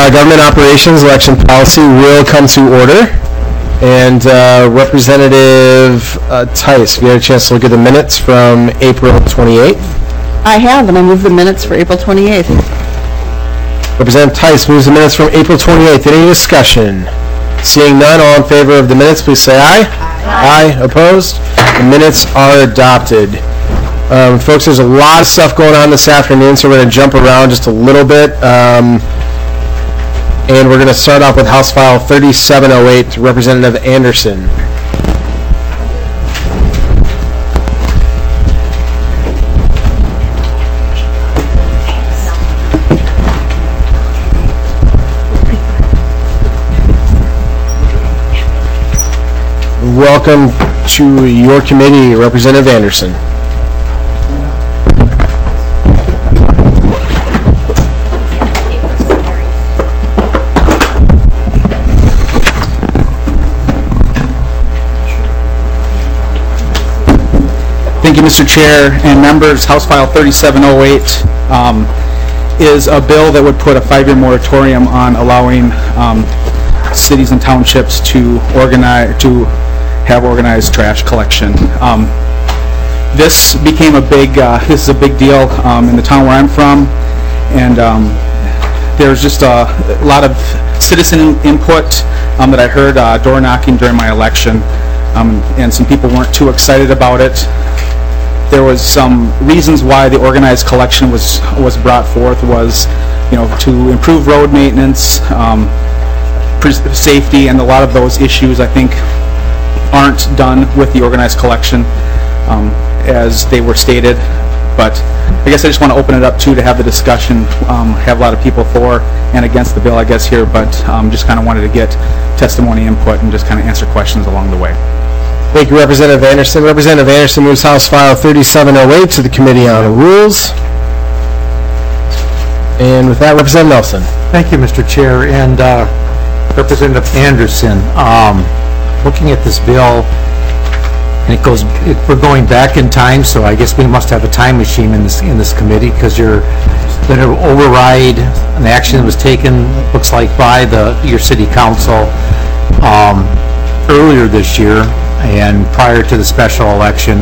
Government Operations Election Policy will come to order. And Representative Tice, you had a chance to look at the minutes from April 28th? I have, and I move the minutes for April 28th. Representative Tice moves the minutes from April 28th. Any discussion? Seeing none, all in favor of the minutes, please say aye. Aye. Aye. Opposed? The minutes are adopted. Folks, there's a lot of stuff going on this afternoon, so we're going to jump around just a little bit. And we're going to start off with House File 3708, Representative Anderson. Welcome to your committee, Representative Anderson. Thank you, Mr. Chair and members. House File 3708 is a bill that would put a 5-year moratorium on allowing cities and townships to have organized trash collection. This became this is a big deal in the town where I'm from, and there's just a lot of citizen input that I heard door knocking during my election, and some people weren't too excited about it. There was some reasons why the organized collection was brought forth was, to improve road maintenance, safety, and a lot of those issues I think aren't done with the organized collection as they were stated. But I guess I just want to open it up to have the discussion, have a lot of people for and against the bill, I guess, here, but just kind of wanted to get testimony input and just kind of answer questions along the way. Thank you, Representative Anderson. Representative Anderson moves House File 3708 to the Committee on Rules. And with that, Representative Nelson. Thank you, Mr. Chair. And Representative Anderson, looking at this bill, and we're going back in time, so I guess we must have a time machine in this committee, because you're going to override an action that was taken, looks like, by your city council earlier this year and prior to the special election.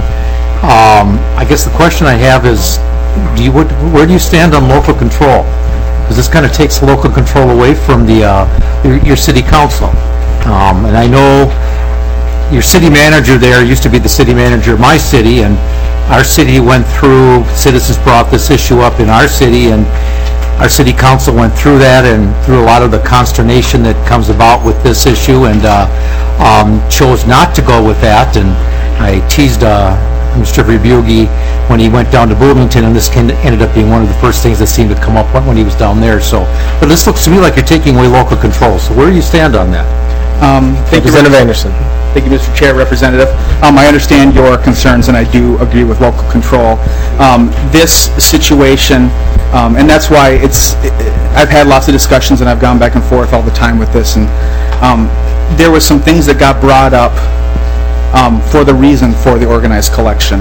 I guess the question I have is, where do you stand on local control? Because this kind of takes local control away from your city council. And I know your city manager there used to be the city manager of my city, and our city went through, citizens brought this issue up in our city, and our city council went through that and through a lot of the consternation that comes about with this issue, and chose not to go with that. And I teased Mr. Rebugi when he went down to Bloomington, and this ended up being one of the first things that seemed to come up when he was down there. So, but this looks to me like you're taking away local control. So where do you stand on that? Thank you, Representative Anderson. Thank you, Mr. Chair, Representative. I understand your concerns, and I do agree with local control. This situation, and that's why I've had lots of discussions, and I've gone back and forth all the time with this, and there was some things that got brought up for the reason for the organized collection.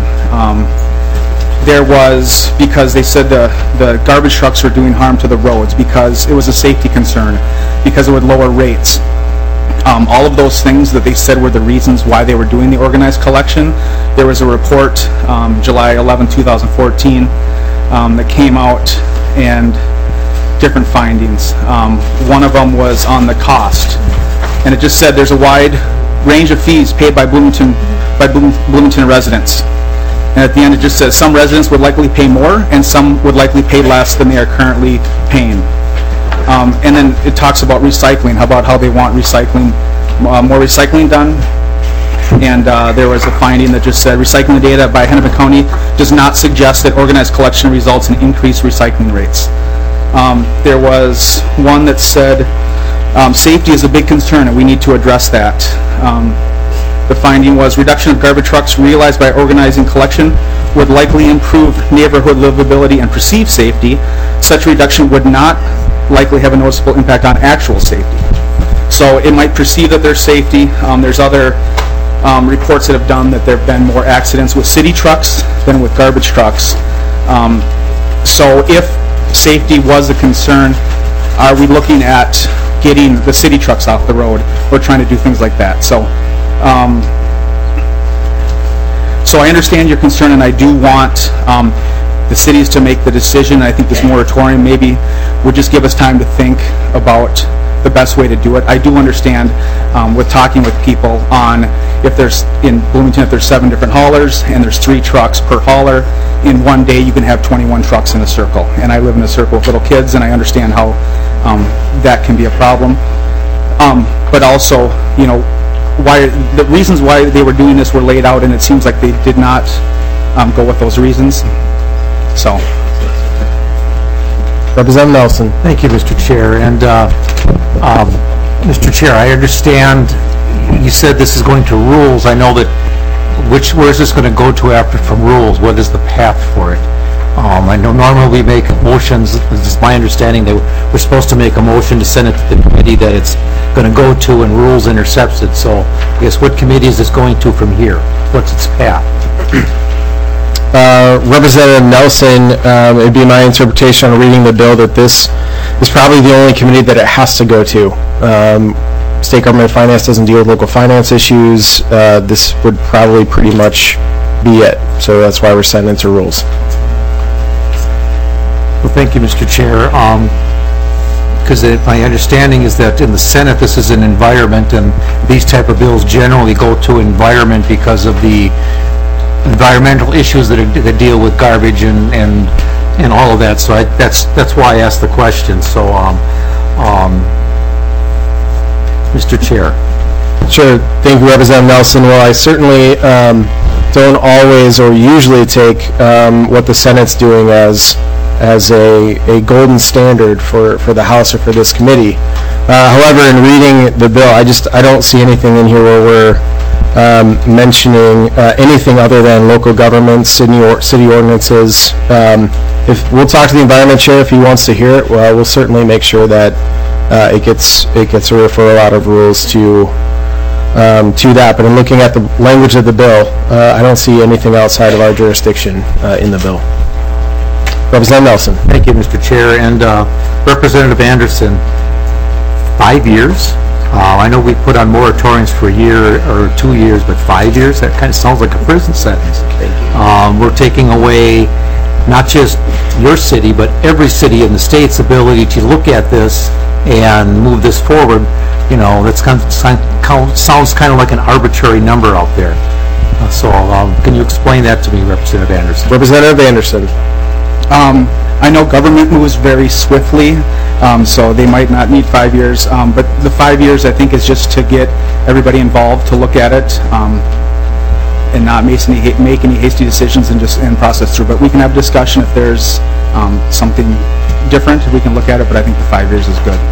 There was, because they said the garbage trucks were doing harm to the roads, because it was a safety concern, because it would lower rates. All of those things that they said were the reasons why they were doing the organized collection. There was a report, July 11, 2014, that came out, and different findings. One of them was on the cost, and it just said there's a wide range of fees paid by Bloomington residents. And at the end it just says some residents would likely pay more and some would likely pay less than they are currently paying. And then it talks about recycling, about how they want recycling, more recycling done. And there was a finding that just said recycling data by Hennepin County does not suggest that organized collection results in increased recycling rates. There was one that said safety is a big concern and we need to address that. The finding was reduction of garbage trucks realized by organizing collection would likely improve neighborhood livability and perceived safety. Such reduction would not likely have a noticeable impact on actual safety. So it might perceive that there's safety. There's other reports that have done that there have been more accidents with city trucks than with garbage trucks. So if safety was a concern, are we looking at getting the city trucks off the road or trying to do things like that? So, so I understand your concern, and I do want the cities to make the decision. I think this moratorium maybe would just give us time to think about the best way to do it. I do understand with talking with people on if there's, in Bloomington, if there's 7 different haulers and there's 3 trucks per hauler, in one day you can have 21 trucks in a circle. And I live in a circle with little kids, and I understand how that can be a problem. But also, you know, why the reasons why they were doing this were laid out, and it seems like they did not go with those reasons. So, Representative Nelson. Thank you, Mr. Chair. And, Mr. Chair, I understand you said this is going to rules. I know that, where is this going to go to after from rules? What is the path for it? I know normally we make motions, it's my understanding that we're supposed to make a motion to send it to the committee that it's going to go to and rules intercepts it. So I guess what committee is this going to from here? What's its path? Representative Nelson, it'd be my interpretation on reading the bill that this is probably the only committee that it has to go to. State government finance doesn't deal with local finance issues. This would probably pretty much be it. So that's why we're sending it to rules. Well, thank you, Mr. Chair. Because my understanding is that in the Senate, this is an environment, and these type of bills generally go to environment because of the environmental issues that deal with garbage and all of that. So that's why I asked the question. So, Mr. Chair. Sure. Thank you, Representative Nelson. Well, I certainly don't always or usually take what the Senate's doing as a golden standard for the House or for this committee. However, in reading the bill, I don't see anything in here where we're mentioning anything other than local government, city ordinances. If we'll talk to the Environment Chair if he wants to hear it, well, we'll certainly make sure that it gets a referral out of rules to that. But in looking at the language of the bill, I don't see anything outside of our jurisdiction in the bill. Representative Nelson. Thank you, Mr. Chair. And Representative Anderson, 5 years? I know we put on moratoriums for a year or 2 years, but 5 years? That kind of sounds like a prison sentence. We're taking away not just your city, but every city in the state's ability to look at this and move this forward. You know, that sounds kind of like an arbitrary number out there. So can you explain that to me, Representative Anderson? Representative Anderson. I know government moves very swiftly, so they might not need 5 years, but the 5 years I think is just to get everybody involved to look at it and not make any hasty decisions and process through. But we can have discussion if there's something different. We can look at it, but I think the 5 years is good.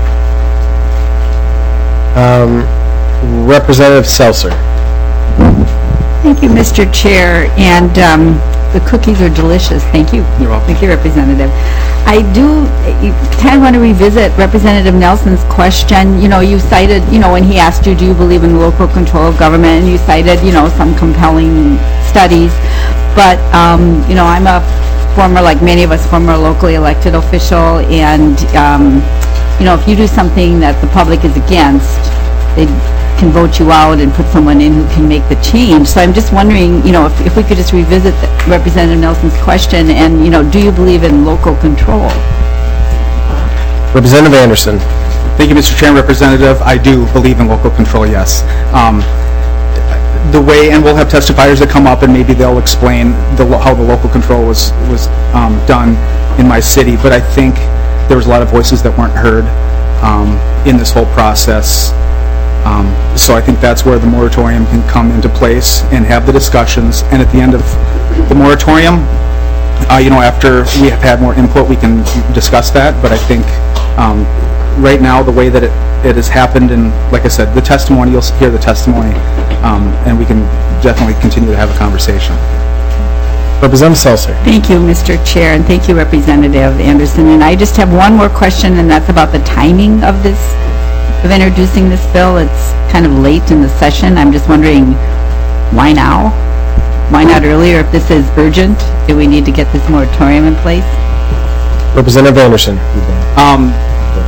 Representative Seltzer. Thank you, Mr. Chair, and the cookies are delicious. Thank you. You're welcome. Thank you, Representative. I do kind of want to revisit Representative Nelson's question. You know, you cited, you know, when he asked you, do you believe in local control of government, and you cited, you know, some compelling studies. But, you know, I'm a former, like many of us, former locally elected official, and, you know, if you do something that the public is against, they can vote you out and put someone in who can make the change. So I'm just wondering, you know, if we could just revisit Representative Nelson's question and, you know, do you believe in local control? Representative Anderson. Thank you, Mr. Chair and Representative. I do believe in local control, yes. The way, and we'll have testifiers that come up and maybe they'll explain how the local control was done in my city, but I think there was a lot of voices that weren't heard in this whole process. So I think that's where the moratorium can come into place and have the discussions. And at the end of the moratorium, you know, after we have had more input, we can discuss that. But I think right now, the way that it has happened, and like I said, the testimony, you'll hear the testimony, and we can definitely continue to have a conversation. Representative Seltzer. Thank you, Mr. Chair, and thank you, Representative Anderson. And I just have one more question, and that's about the timing of this, of introducing this bill. It's kind of late in the session. I'm just wondering, why now? Why not earlier? If this is urgent, do we need to get this moratorium in place? Representative Anderson.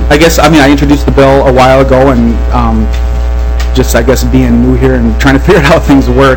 I guess, I mean, I introduced the bill a while ago, and just, I guess, being new here and trying to figure out how things work,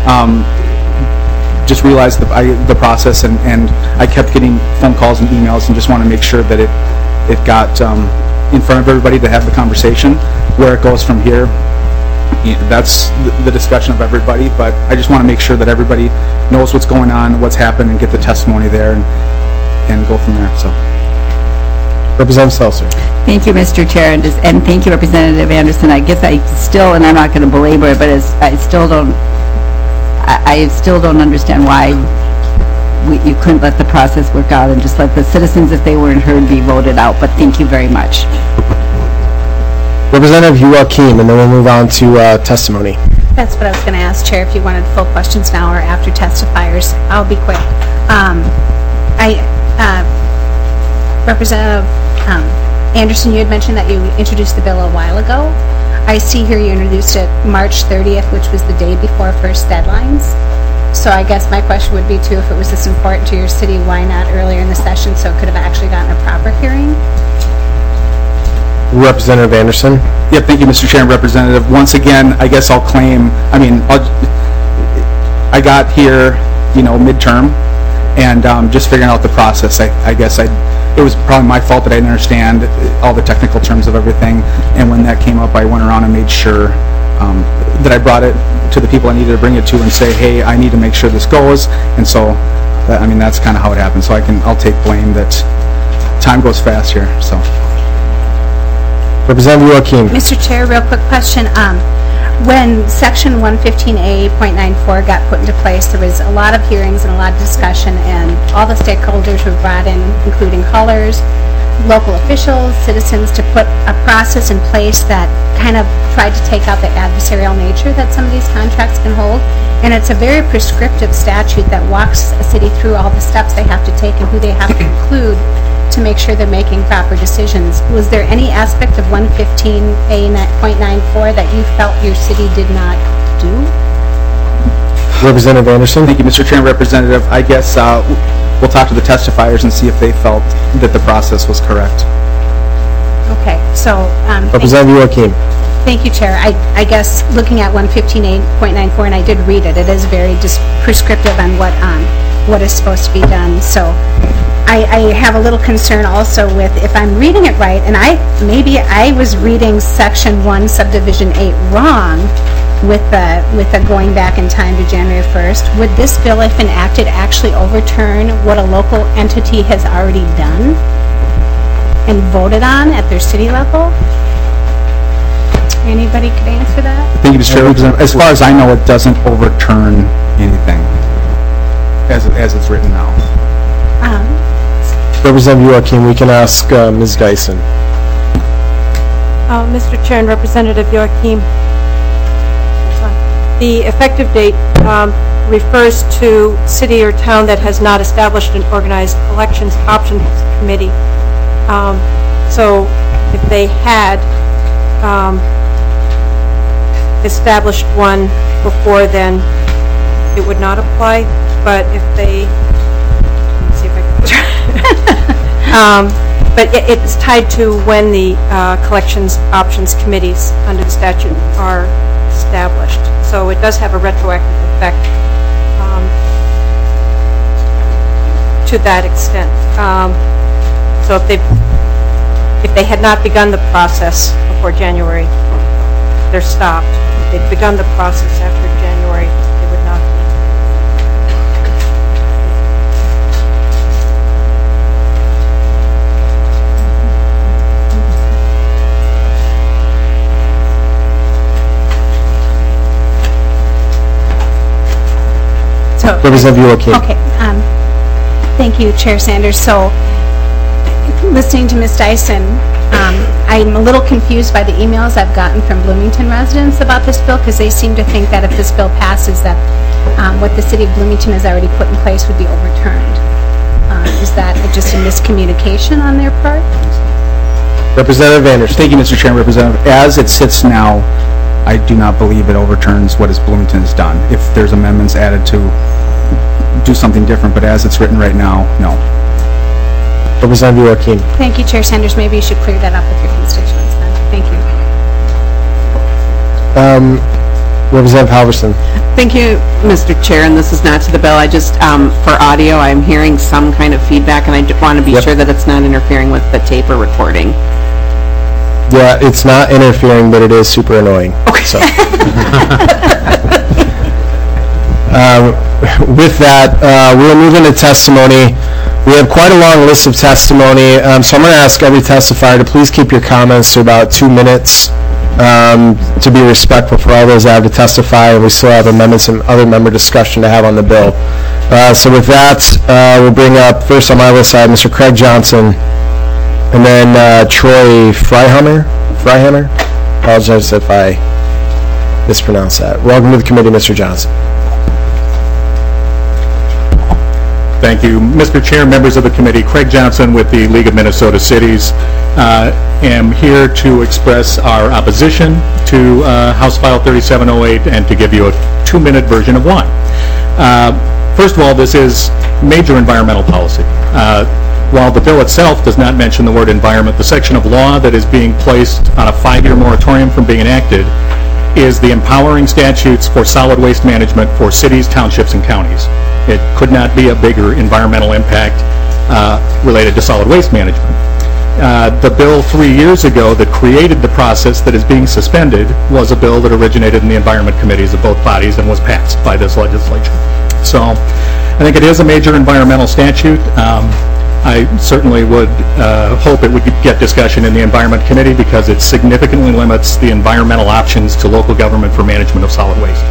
just realized the process, and I kept getting phone calls and emails, and just want to make sure that it got in front of everybody to have the conversation. Where it goes from here, that's the discussion of everybody, but I just want to make sure that everybody knows what's going on, what's happened, and get the testimony there, and go from there, so. Representative Seltzer. Thank you, Mr. Chair, and thank you, Representative Anderson. I guess I still, and I'm not going to belabor it, but I still don't understand why you couldn't let the process work out and just let the citizens, if they weren't heard, be voted out. But thank you very much. Representative Joachim, and then we'll move on to testimony. That's what I was going to ask, Chair, if you wanted full questions now or after testifiers. I'll be quick. Representative Anderson, you had mentioned that you introduced the bill a while ago. I see here you introduced it March 30th, which was the day before first deadlines. So I guess my question would be, too, if it was this important to your city, why not earlier in the session so it could have actually gotten a proper hearing? Representative Anderson. Yeah, thank you, Mr. Chair and Representative. Once again, I guess I'll claim, I got here, midterm, and just figuring out the process. I guess it was probably my fault that I didn't understand all the technical terms of everything, and when that came up, I went around and made sure that I brought it to the people I needed to bring it to and say, hey, I need to make sure this goes, and so, that's kind of how it happened. So I'll take blame that time goes fast here, so. Representative Joachim. Mr. Chair, real quick question. When Section 115A.94 got put into place, there was a lot of hearings and a lot of discussion, and all the stakeholders were brought in, including haulers, local officials, citizens, to put a process in place that kind of tried to take out the adversarial nature that some of these contracts can hold. And it's a very prescriptive statute that walks a city through all the steps they have to take and who they have to include to make sure they're making proper decisions. Was there any aspect of 115A.94 that you felt your city did not do? Representative Anderson. Thank you, Mr. Chair and Representative. I guess we'll talk to the testifiers and see if they felt that the process was correct. Okay, so... Representative Joachim. Thank you, Chair. I guess looking at 115A.94, and I did read it, it is very prescriptive on what is supposed to be done. So I have a little concern also with, if I'm reading it right, and maybe I was reading Section 1, Subdivision 8 wrong with the going back in time to January 1st. Would this bill, if enacted, actually overturn what a local entity has already done and voted on at their city level? Anybody could answer that? Thank you, Mr. Chair. Representative, as far as I know, it doesn't overturn anything as it's written now. Representative Joachim, we can ask Ms. Dyson. Mr. Chair and Representative Joachim, the effective date refers to city or town that has not established an organized elections options committee. So if they had established one before then, it would not apply. But if they, let's see if I can but it's tied to when the collections options committees under the statute are established. So it does have a retroactive effect to that extent. So if they had not begun the process before January, they're stopped. If they'd begun the process after January, they would not be. So, Representative Joachim. okay. Thank you, Chair Sanders. So, listening to Ms. Dyson, I'm a little confused by the emails I've gotten from Bloomington residents about this bill, because they seem to think that if this bill passes, that what the city of Bloomington has already put in place would be overturned. Is that just a miscommunication on their part? Representative Anderson. Thank you, Mr. Chair and Representative. As it sits now, I do not believe it overturns what Bloomington has done. If there's amendments added to do something different, but as it's written right now, no. Representative Joaquin. Thank you, Chair Sanders. Maybe you should clear that up with your constituents then. Thank you. Representative Halverson. Thank you, Mr. Chair, and this is not to the bill. I just, for audio, I'm hearing some kind of feedback, and I want to be sure that it's not interfering with the tape or recording. Yeah, it's not interfering, but it is super annoying. Okay. So. With that, we'll move into testimony. We have quite a long list of testimony, so I'm going to ask every testifier to please keep your comments to about 2 minutes to be respectful for all those that have to testify, and we still have amendments and other member discussion to have on the bill. So with that, we'll bring up, first on my list, I have Mr. Craig Johnson, and then Troy Freihammer. Apologize if I mispronounced that. Welcome to the committee, Mr. Johnson. Thank you. Mr. Chair, members of the committee, Craig Johnson with the League of Minnesota Cities. Am here to express our opposition to House File 3708 and to give you a 2-minute version of why. First of all, this is major environmental policy. While the bill itself does not mention the word environment, the section of law that is being placed on a 5-year moratorium from being enacted is the empowering statutes for solid waste management for cities, townships, and counties. It could not be a bigger environmental impact related to solid waste management. The bill 3 years ago that created the process that is being suspended was a bill that originated in the Environment Committees of both bodies and was passed by this legislature. So I think it is a major environmental statute. I certainly would hope it would get discussion in the Environment Committee because it significantly limits the environmental options to local government for management of solid waste.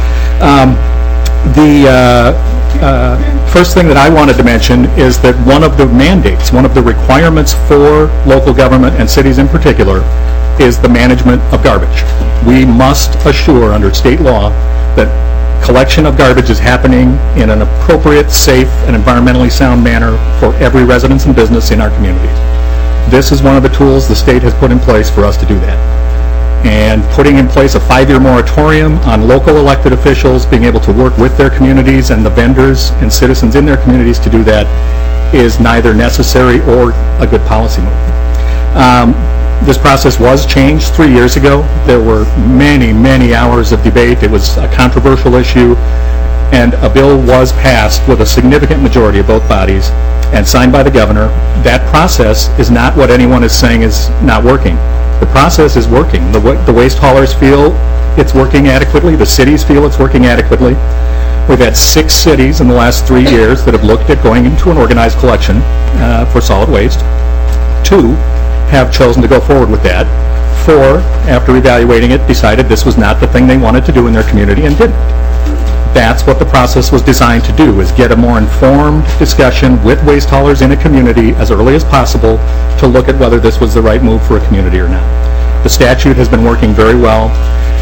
First thing that I wanted to mention is that one of the mandates, one of the requirements for local government and cities in particular is the management of garbage. We must assure under state law that collection of garbage is happening in an appropriate, safe, and environmentally sound manner for every residence and business in our communities. This is one of the tools the state has put in place for us to do that. And putting in place a 5-year moratorium on local elected officials being able to work with their communities and the vendors and citizens in their communities to do that is neither necessary or a good policy move. This process was changed 3 years ago. There were many, many hours of debate. It was a controversial issue, and a bill was passed with a significant majority of both bodies and signed by the governor. That process is not what anyone is saying is not working. The process is working. The waste haulers feel it's working adequately. The cities feel it's working adequately. We've had 6 cities in the last 3 years that have looked at going into an organized collection for solid waste. 2 have chosen to go forward with that. 4, after evaluating it, decided this was not the thing they wanted to do in their community and didn't. That's what the process was designed to do, is get a more informed discussion with waste haulers in a community as early as possible to look at whether this was the right move for a community or not. The statute has been working very well.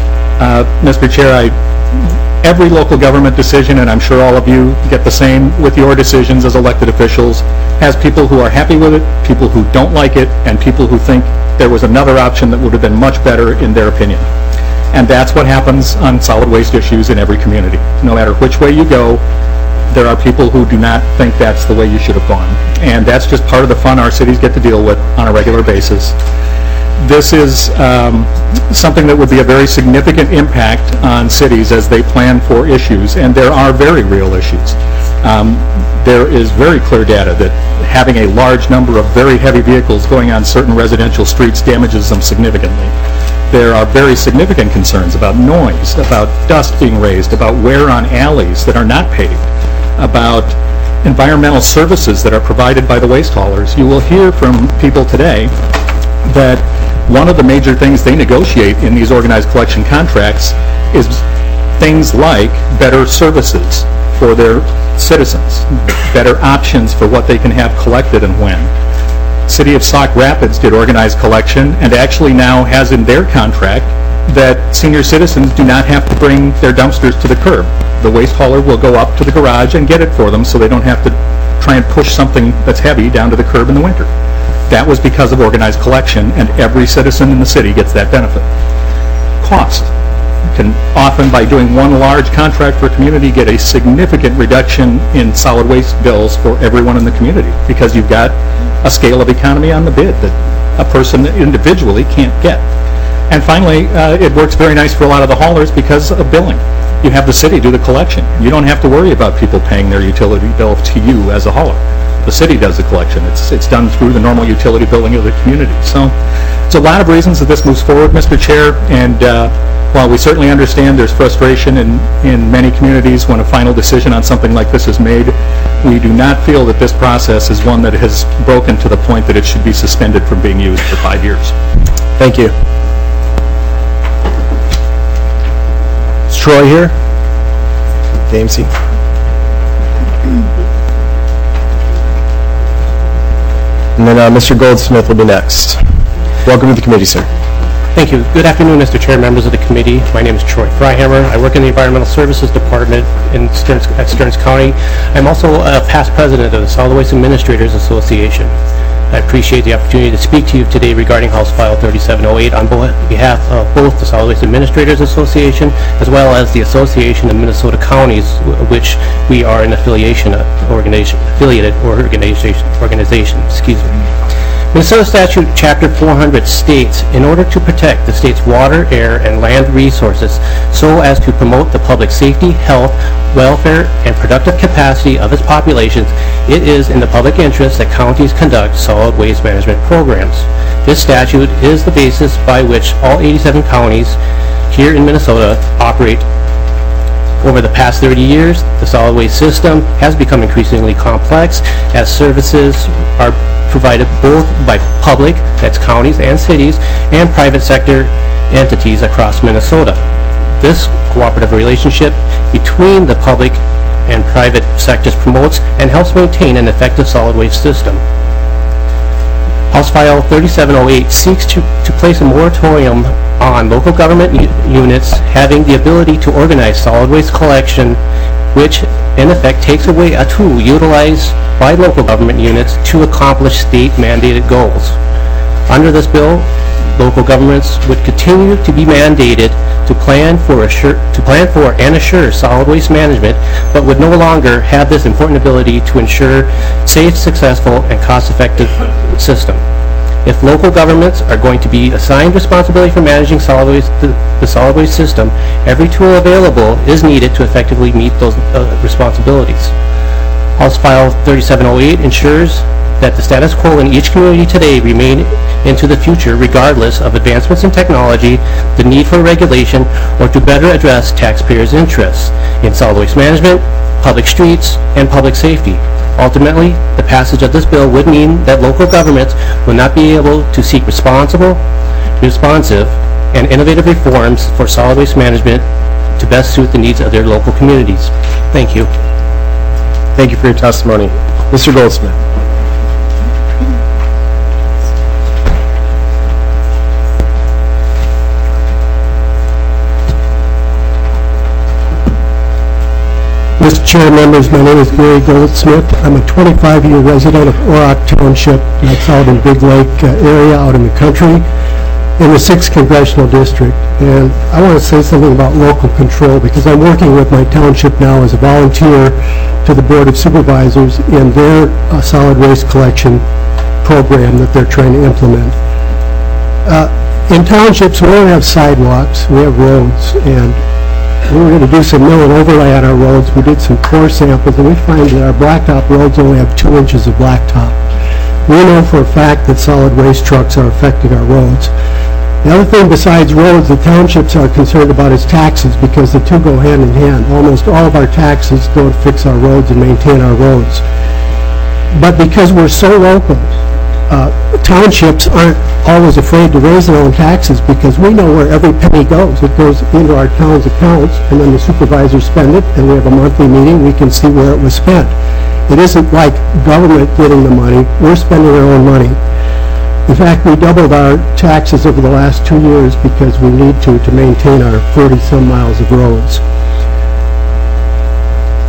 Mr. Chair, every local government decision, and I'm sure all of you get the same with your decisions as elected officials, has people who are happy with it, people who don't like it, and people who think there was another option that would have been much better in their opinion. And that's what happens on solid waste issues in every community. No matter which way you go, there are people who do not think that's the way you should have gone. And that's just part of the fun our cities get to deal with on a regular basis. This is something that would be a very significant impact on cities as they plan for issues, and there are very real issues. There is very clear data that having a large number of very heavy vehicles going on certain residential streets damages them significantly. There are very significant concerns about noise, about dust being raised, about wear on alleys that are not paved, about environmental services that are provided by the waste haulers. You will hear from people today that one of the major things they negotiate in these organized collection contracts is things like better services for their citizens, better options for what they can have collected and when. City of Sauk Rapids did organized collection and actually now has in their contract that senior citizens do not have to bring their dumpsters to the curb. The waste hauler will go up to the garage and get it for them so they don't have to try and push something that's heavy down to the curb in the winter. That was because of organized collection, and every citizen in the city gets that benefit. Cost. Can often, by doing one large contract for a community, get a significant reduction in solid waste bills for everyone in the community because you've got a scale of economy on the bid that a person individually can't get. And finally, it works very nice for a lot of the haulers because of billing. You have the city do the collection. You don't have to worry about people paying their utility bill to you as a hauler. The city does the collection. It's done through the normal utility billing of the community. So there's a lot of reasons that this moves forward, Mr. Chair, and while we certainly understand there's frustration in many communities when a final decision on something like this is made, we do not feel that this process is one that has broken to the point that it should be suspended from being used for 5 years. Thank you. Is Troy here? Damsey? And then Mr. Goldsmith will be next. Welcome to the committee, sir. Thank you. Good afternoon, Mr. Chair, members of the committee. My name is Troy Freihammer. I work in the Environmental Services Department at Stearns County. I'm also a past president of the Solid Waste Administrators Association. I appreciate the opportunity to speak to you today regarding House File 3708 on behalf of both the Solid Waste Administrators Association as well as the Association of Minnesota Counties, which we are an affiliated organization. Excuse me. Minnesota Statute Chapter 400 states, in order to protect the state's water, air, and land resources so as to promote the public safety, health, welfare, and productive capacity of its populations, it is in the public interest that counties conduct solid waste management programs. This statute is the basis by which all 87 counties here in Minnesota operate. Over the past 30 years, the solid waste system has become increasingly complex as services are provided both by public, that's counties and cities, and private sector entities across Minnesota. This cooperative relationship between the public and private sectors promotes and helps maintain an effective solid waste system. House File 3708 seeks to place a moratorium on local government units having the ability to organize solid waste collection, which in effect takes away a tool utilized by local government units to accomplish state-mandated goals. Under this bill, local governments would continue to be mandated to plan for and assure solid waste management, but would no longer have this important ability to ensure safe, successful, and cost-effective system. If local governments are going to be assigned responsibility for managing solid waste, the solid waste system, every tool available is needed to effectively meet those responsibilities. House File 3708 ensures that the status quo in each community today remain into the future regardless of advancements in technology, the need for regulation, or to better address taxpayers' interests in solid waste management, public streets, and public safety. Ultimately, the passage of this bill would mean that local governments will not be able to seek responsive, and innovative reforms for solid waste management to best suit the needs of their local communities. Thank you. Thank you for your testimony. Mr. Goldsmith. Mr. Chair, members, my name is Gary Goldsmith. I'm a 25-year resident of Orrock Township, that's out in Big Lake area out in the country, in the 6th Congressional District. And I want to say something about local control because I'm working with my township now as a volunteer to the Board of Supervisors in their solid waste collection program that they're trying to implement. In townships, we don't have sidewalks, we have roads, and we were going to do some mill and overlay on our roads. We did some core samples, and we find that our blacktop roads only have 2 inches of blacktop. We know for a fact that solid waste trucks are affecting our roads. The other thing besides roads, the townships are concerned about is taxes because the two go hand in hand. Almost all of our taxes go to fix our roads and maintain our roads. But because we're so local, townships aren't always afraid to raise their own taxes because we know where every penny goes. It goes into our town's accounts, and then the supervisors spend it, and we have a monthly meeting. We can see where it was spent. It isn't like government getting the money. We're spending our own money. In fact, we doubled our taxes over the last 2 years because we need to maintain our 40-some miles of roads.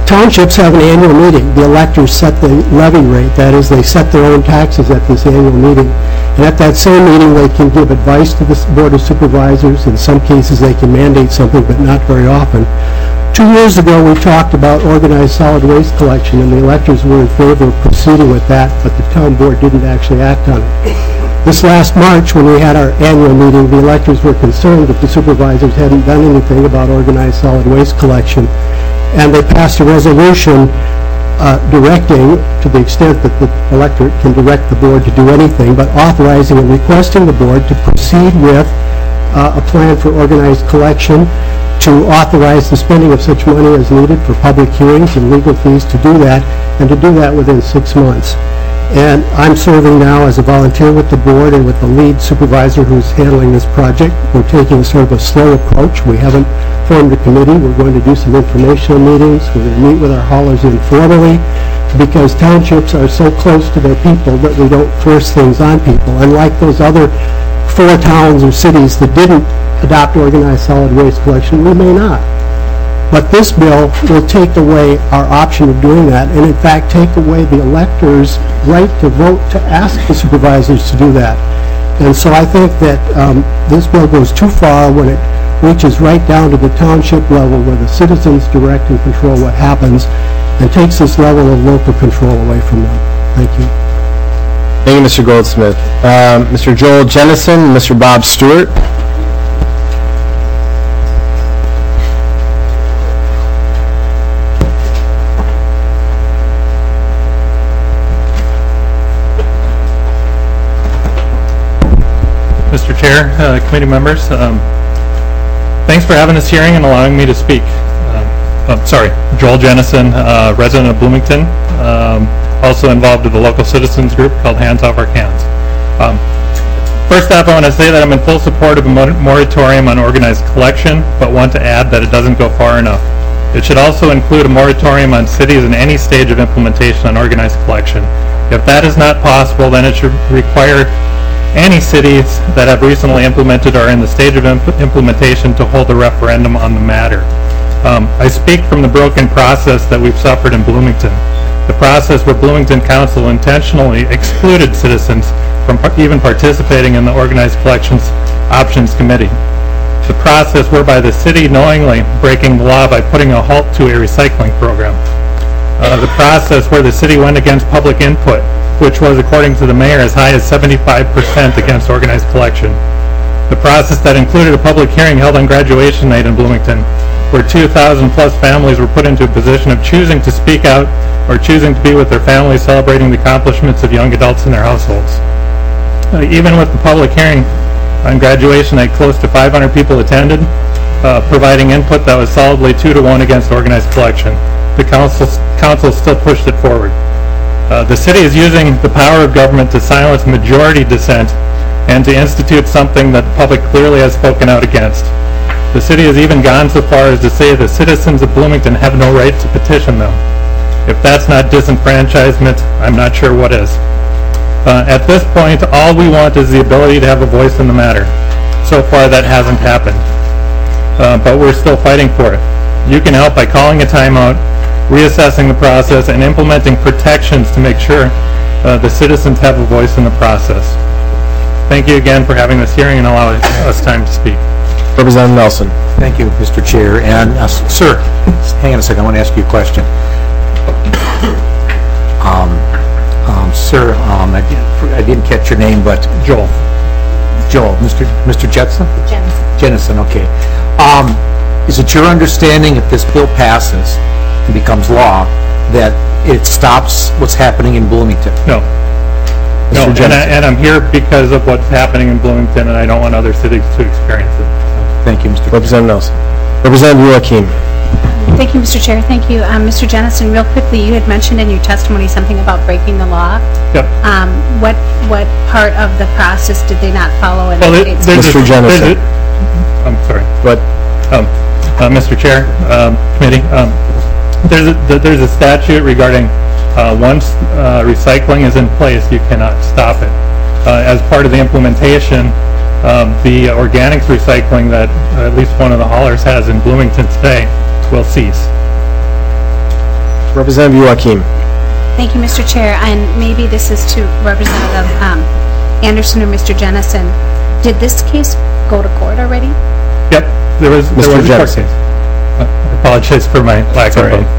townships have an annual meeting. The electors set the levy rate. That is, they set their own taxes at this annual meeting. And at that same meeting, they can give advice to the Board of Supervisors. In some cases, they can mandate something, but not very often. 2 years ago, we talked about organized solid waste collection, and the electors were in favor of proceeding with that, but the town board didn't actually act on it. This last March, when we had our annual meeting, the electors were concerned that the supervisors hadn't done anything about organized solid waste collection, and they passed a resolution directing, to the extent that the electorate can direct the board to do anything, but authorizing and requesting the board to proceed with a plan for organized collection, to authorize the spending of such money as needed for public hearings and legal fees to do that, and to do that within 6 months. And I'm serving now as a volunteer with the board and with the lead supervisor who's handling this project. We're taking sort of a slow approach. We haven't formed a committee. We're going to do some informational meetings. We're going to meet with our haulers informally, because townships are so close to their people that we don't force things on people. Unlike those other 4 towns or cities that didn't adopt organized solid waste collection, we may not. But this bill will take away our option of doing that, and in fact take away the electors' right to vote to ask the supervisors to do that. And so I think that this bill goes too far when it reaches right down to the township level where the citizens direct and control what happens, and takes this level of local control away from them. Thank you. Thank you, Mr. Goldsmith. Mr. Joel Jennison, Mr. Bob Stewart. Mr. Chair, committee members, thanks for having this hearing and allowing me to speak. Joel Jennison, resident of Bloomington, also involved with a local citizens group called Hands Off Our Cans. First off, I want to say that I'm in full support of a moratorium on organized collection, but want to add that it doesn't go far enough. It should also include a moratorium on cities in any stage of implementation on organized collection. If that is not possible, then it should require any cities that have recently implemented or are in the stage of implementation to hold a referendum on the matter. I speak from the broken process that we've suffered in Bloomington. The process where Bloomington Council intentionally excluded citizens from even participating in the Organized Collections Options Committee. The process whereby the city knowingly breaking the law by putting a halt to a recycling program. The process where the city went against public input, which was, according to the mayor, as high as 75% against organized collection. The process that included a public hearing held on graduation night in Bloomington, where 2,000 plus families were put into a position of choosing to speak out or choosing to be with their families celebrating the accomplishments of young adults in their households. Even with the public hearing on graduation night, close to 500 people attended, providing input that was solidly 2-to-1 against organized collection. The council still pushed it forward. The city is using the power of government to silence majority dissent and to institute something that the public clearly has spoken out against. The city has even gone so far as to say the citizens of Bloomington have no right to petition them. If that's not disenfranchisement, I'm not sure what is. At this point, all we want is the ability to have a voice in the matter. So far, that hasn't happened. But we're still fighting for it. You can help by calling a timeout, reassessing the process, and implementing protections to make sure the citizens have a voice in the process. Thank you again for having this hearing and allowing us time to speak. Representative Nelson. Thank you, Mr. Chair. And, sir, hang on a second, I want to ask you a question. Sir, I didn't catch your name, but... Joel, Mr. Jetson? Jennison, okay. Is it your understanding if this bill passes and becomes law, that it stops what's happening in Bloomington? No. No, and I'm here because of what's happening in Bloomington, and I don't want other cities to experience it. Thank you, Mr. Representative Nelson. Representative Joachim. Thank you, Mr. Chair. Thank you. Mr. Jennison, real quickly, you had mentioned in your testimony something about breaking the law. Yep. What part of the process did they not follow? And Mr. Jennison. I'm sorry. What? Mr. Chair, committee, there's a statute regarding once recycling is in place, you cannot stop it. As part of the implementation, the organics recycling that at least one of the haulers has in Bloomington today will cease. Representative Joachim. Thank you, Mr. Chair, and maybe this is to Representative Anderson or Mr. Jennison. Did this case go to court already? Yep, there was a court Jennison. case. I apologize for my lack of them.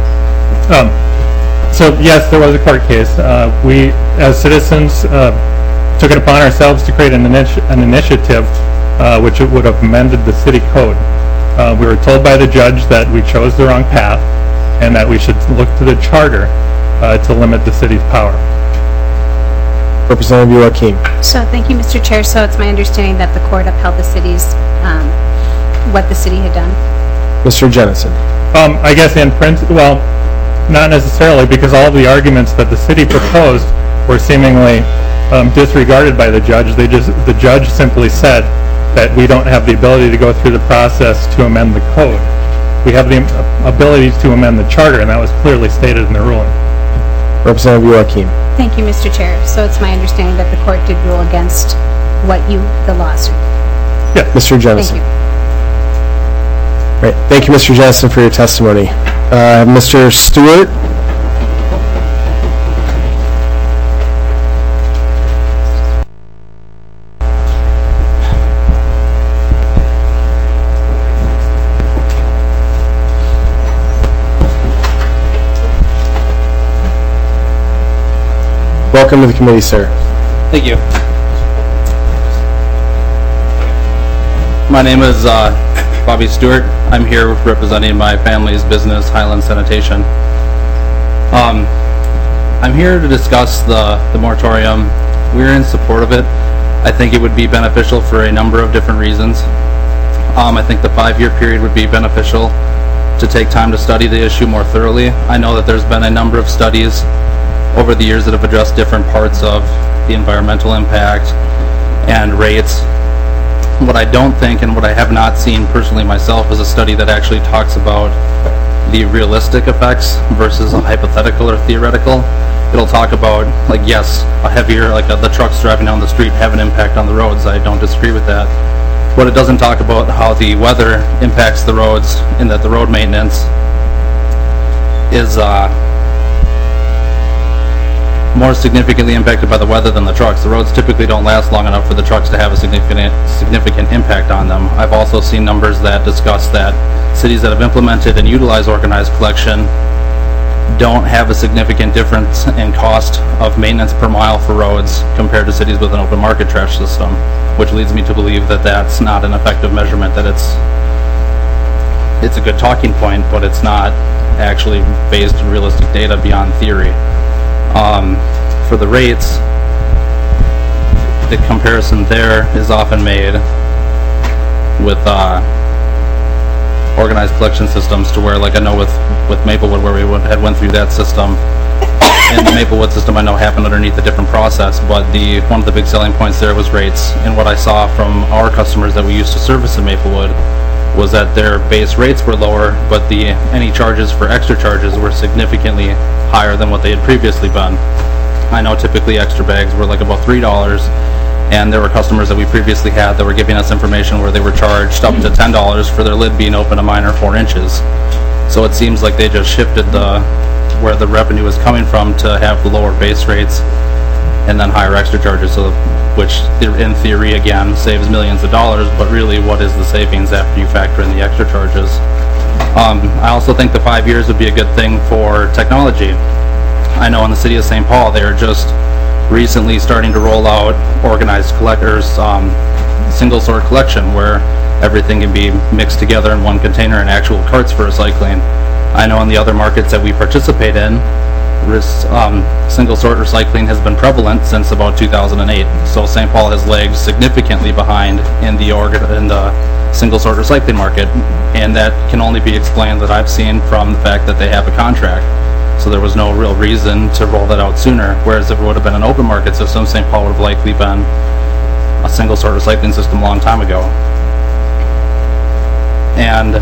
So yes, there was a court case. We, as citizens, took it upon ourselves to create an initiative which would have amended the city code. We were told by the judge that we chose the wrong path and that we should look to the charter to limit the city's power. Representative Joachim. So, thank you, Mr. Chair. So it's my understanding that the court upheld the city's, what the city had done. Mr. Jennison. I guess in principle, well, not necessarily, because all of the arguments that the city proposed were seemingly disregarded by the judge. The judge simply said that we don't have the ability to go through the process to amend the code. We have the ability to amend the charter, and that was clearly stated in the ruling. Representative Joachim. Thank you, Mr. Chair. So it's my understanding that the court did rule against the lawsuit. Yeah. Mr. Jennison. Thank you. Right. Thank you, Mr. Jennison, for your testimony. Mr. Stewart. Welcome to the committee, sir. Thank you. My name is Bobby Stewart. I'm here representing my family's business, Highland Sanitation. I'm here to discuss the moratorium. We're in support of it. I think it would be beneficial for a number of different reasons. I think the 5-year period would be beneficial to take time to study the issue more thoroughly. I know that there's been a number of studies over the years that have addressed different parts of the environmental impact and rates. What I don't think, and what I have not seen personally myself, is a study that actually talks about the realistic effects versus a hypothetical or theoretical. It'll talk about, like, yes, a heavier, like the trucks driving down the street have an impact on the roads. I don't disagree with that. But it doesn't talk about how the weather impacts the roads, and that the road maintenance is more significantly impacted by the weather than the trucks. The roads typically don't last long enough for the trucks to have a significant impact on them. I've also seen numbers that discuss that cities that have implemented and utilize organized collection don't have a significant difference in cost of maintenance per mile for roads compared to cities with an open market trash system, which leads me to believe that that's not an effective measurement, that it's a good talking point, but it's not actually based in realistic data beyond theory. For the rates, the comparison there is often made with organized collection systems, to where, like, I know with Maplewood, where we had went through that system, and the Maplewood system I know happened underneath a different process, but one of the big selling points there was rates. And what I saw from our customers that we used to service in Maplewood was that their base rates were lower, but any charges for extra charges were significantly higher than what they had previously been. I know typically extra bags were like about $3, and there were customers that we previously had that were giving us information where they were charged up to $10 for their lid being open a minor 4 inches. So it seems like they just shifted where the revenue is coming from to have the lower base rates and then higher extra charges, which in theory again saves millions of dollars, but really what is the savings after you factor in the extra charges? I also think the 5 years would be a good thing for technology. I know in the city of St. Paul, they are just recently starting to roll out organized collectors, single sort collection, where everything can be mixed together in one container in actual carts for recycling. I know in the other markets that we participate in, single sort recycling has been prevalent since about 2008. So St. Paul has lagged significantly behind in the single sort recycling market, and that can only be explained, that I've seen, from the fact that they have a contract. So there was no real reason to roll that out sooner, whereas if it would have been an open market system, St. Paul would have likely been a single sort recycling system a long time ago. And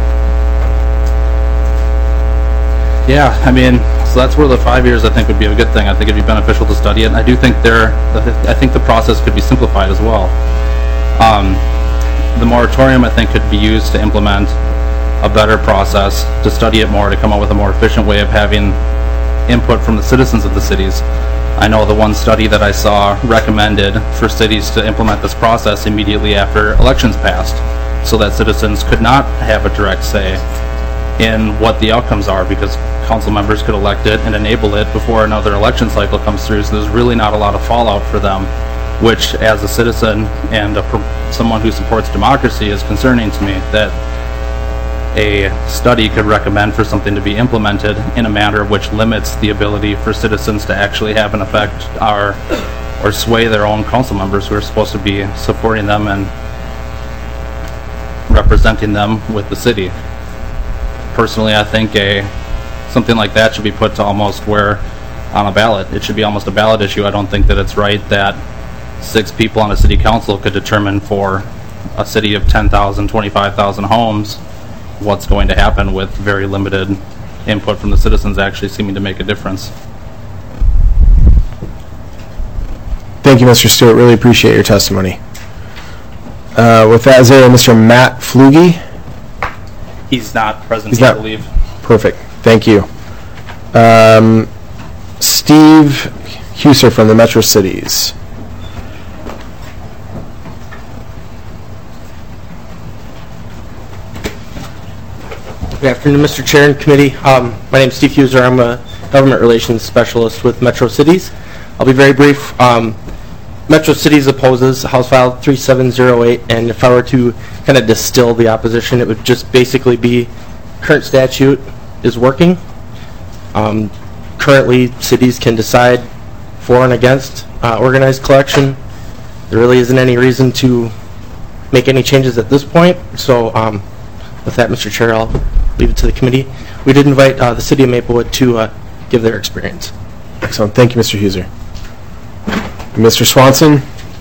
yeah, I mean, so that's where the 5 years I think would be a good thing. I think it'd be beneficial to study it. And I do think I think the process could be simplified as well. The moratorium, I think, could be used to implement a better process, to study it more, to come up with a more efficient way of having input from the citizens of the cities. I know the one study that I saw recommended for cities to implement this process immediately after elections passed, so that citizens could not have a direct say in what the outcomes are, because council members could elect it and enable it before another election cycle comes through, so there's really not a lot of fallout for them, which as a citizen and someone who supports democracy is concerning to me, that a study could recommend for something to be implemented in a manner which limits the ability for citizens to actually have an effect or sway their own council members who are supposed to be supporting them and representing them with the city. Personally, I think something like that should be put to almost where on a ballot. It should be almost a ballot issue. I don't think that it's right that 6 people on a city council could determine for a city of 10,000, 25,000 homes what's going to happen with very limited input from the citizens actually seeming to make a difference. Thank you, Mr. Stewart. Really appreciate your testimony. With that, is there Mr. Matt Flugie? He's not present, He's I not. believe. Perfect. Thank you. Steve Huser from the Metro Cities. Good afternoon, Mr. Chair and Committee. My name is Steve Huser. I'm a Government Relations Specialist with Metro Cities. I'll be very brief. Metro Cities opposes House File 3708, and if I were to kind of distill the opposition, it would just basically be current statute is working. Currently, cities can decide for and against organized collection. There really isn't any reason to make any changes at this point. So with that, Mr. Chair, I'll leave it to the committee. We did invite the City of Maplewood to give their experience. Excellent. Thank you, Mr. Huser. Mr. Swanson?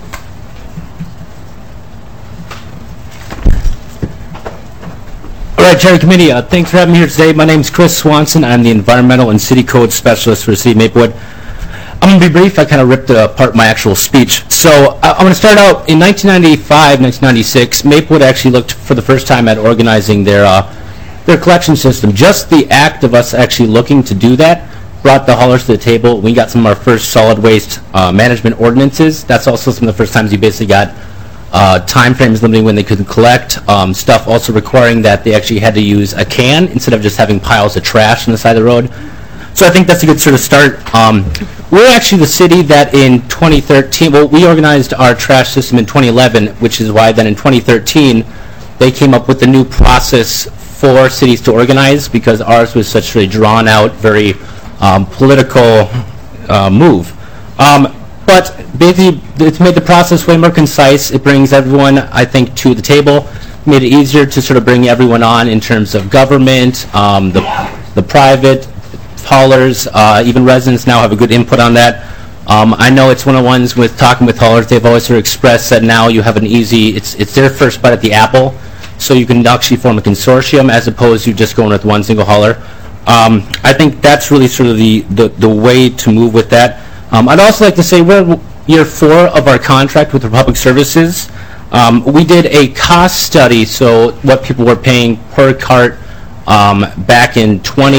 All right, Chair and Committee, thanks for having me here today. My name is Chris Swanson. I'm the Environmental and City Code Specialist for the City of Maplewood. I'm going to be brief. I kind of ripped apart my actual speech. So I'm going to start out in 1995, 1996. Maplewood actually looked for the first time at organizing their collection system. Just the act of us actually looking to do that brought the haulers to the table. We got some of our first solid waste management ordinances. That's also some of the first times you basically got time frames limiting when they could collect, stuff also requiring that they actually had to use a can instead of just having piles of trash on the side of the road. So I think that's a good sort of start. We're actually the city that in 2013, well, we organized our trash system in 2011, which is why then in 2013 they came up with the new process for cities to organize, because ours was such a drawn out, very political move. But basically, it's made the process way more concise. It brings everyone, I think, to the table. Made it easier to sort of bring everyone on in terms of government, the private haulers, even residents now have a good input on that. I know it's one of the ones with talking with haulers, they've always sort of expressed that now you have an easy, it's their first bite at the apple, so you can actually form a consortium as opposed to just going with one single hauler. I think that's really sort of the way to move with that. I'd also like to say we're year 4 of our contract with the Public Services. We did a cost study, so what people were paying per cart back in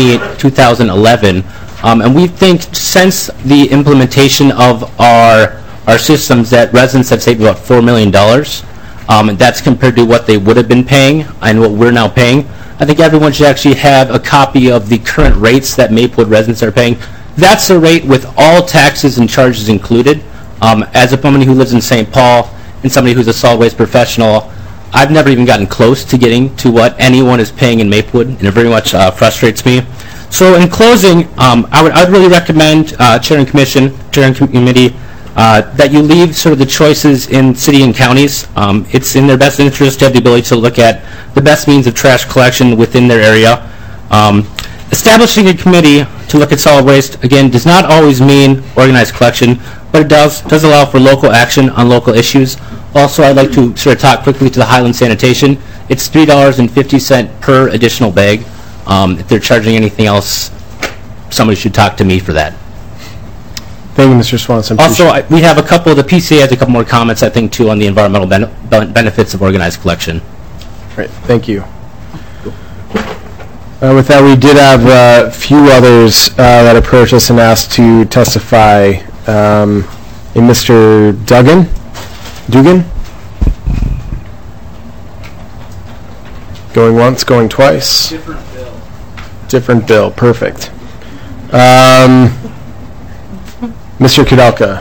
2011, and we think since the implementation of our systems that residents have saved about $4 million, and that's compared to what they would have been paying and what we're now paying. I think everyone should actually have a copy of the current rates that Maplewood residents are paying. That's the rate with all taxes and charges included. As a woman who lives in St. Paul and somebody who's a solid waste professional, I've never even gotten close to getting to what anyone is paying in Maplewood, and it very much frustrates me. So in closing, I'd really recommend, Chair and Committee, that you leave sort of the choices in city and counties. It's in their best interest to have the ability to look at the best means of trash collection within their area. Establishing a committee to look at solid waste, again, does not always mean organized collection, but it does allow for local action on local issues. Also, I'd like to sort of talk quickly to the Highland Sanitation. It's $3.50 per additional bag. If they're charging anything else, somebody should talk to me for that. Thank you, Mr. Swanson. Also, we have a couple, the PCA has a couple more comments, I think, too, on the environmental benefits of organized collection. Right, thank you. With that, we did have a few others that approached us and asked to testify. Mr. Dugan? Going once, going twice? Different bill, perfect. Mr. Kudelka?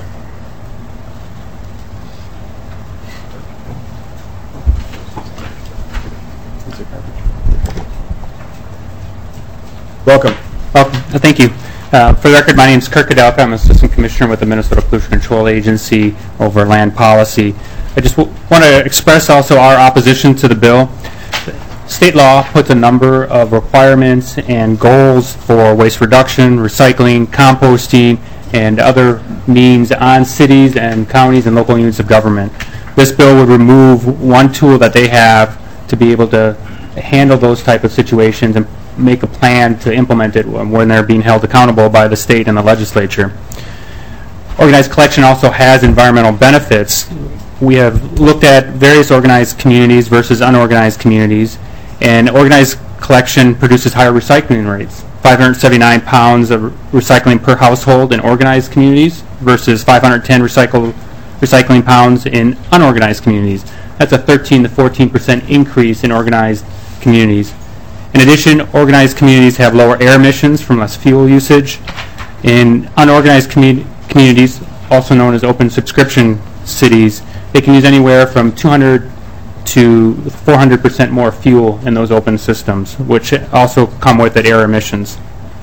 Welcome. Thank you. For the record, my name is Kirk Kudelka. I'm Assistant Commissioner with the Minnesota Pollution Control Agency over land policy. I just want to express also our opposition to the bill. State law puts a number of requirements and goals for waste reduction, recycling, composting, and other means on cities and counties and local units of government. This bill would remove one tool that they have to be able to handle those type of situations and make a plan to implement it when they're being held accountable by the state and the legislature. Organized collection also has environmental benefits. We have looked at various organized communities versus unorganized communities, and organized collection produces higher recycling rates. 579 pounds of recycling per household in organized communities versus 510 recycling pounds in unorganized communities. That's a 13 to 14% increase in organized communities. In addition, organized communities have lower air emissions from less fuel usage. In unorganized communities, also known as open subscription cities, they can use anywhere from 200 to 400% more fuel in those open systems, which also come with it air emissions.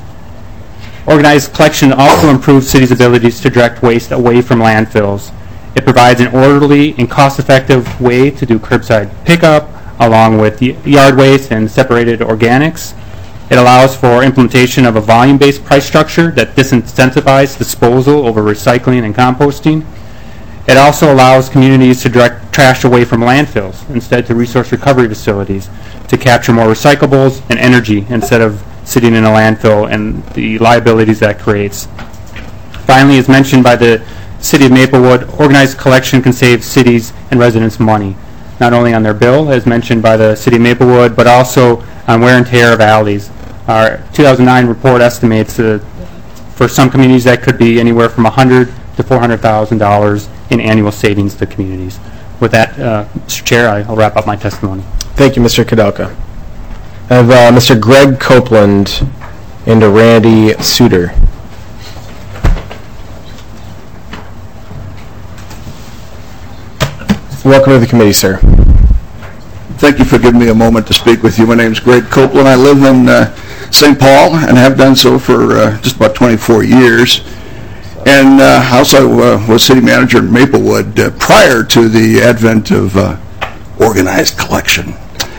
Organized collection also improves cities' abilities to direct waste away from landfills. It provides an orderly and cost-effective way to do curbside pickup, along with yard waste and separated organics. It allows for implementation of a volume-based price structure that disincentivizes disposal over recycling and composting. It also allows communities to direct trash away from landfills, instead to resource recovery facilities, to capture more recyclables and energy instead of sitting in a landfill and the liabilities that creates. Finally, as mentioned by the City of Maplewood, organized collection can save cities and residents money, not only on their bill, as mentioned by the City of Maplewood, but also on wear and tear of alleys. Our 2009 report estimates for some communities that could be anywhere from $100,000 to $400,000 in annual savings to communities. With that, Mr. Chair, I'll wrap up my testimony. Thank you, Mr. Kudelka. I have Mr. Greg Copeland and Randy Suter. Welcome to the committee, sir. Thank you for giving me a moment to speak with you. My name is Greg Copeland. I live in St. Paul and have done so for just about 24 years. And also was city manager in Maplewood prior to the advent of organized collection.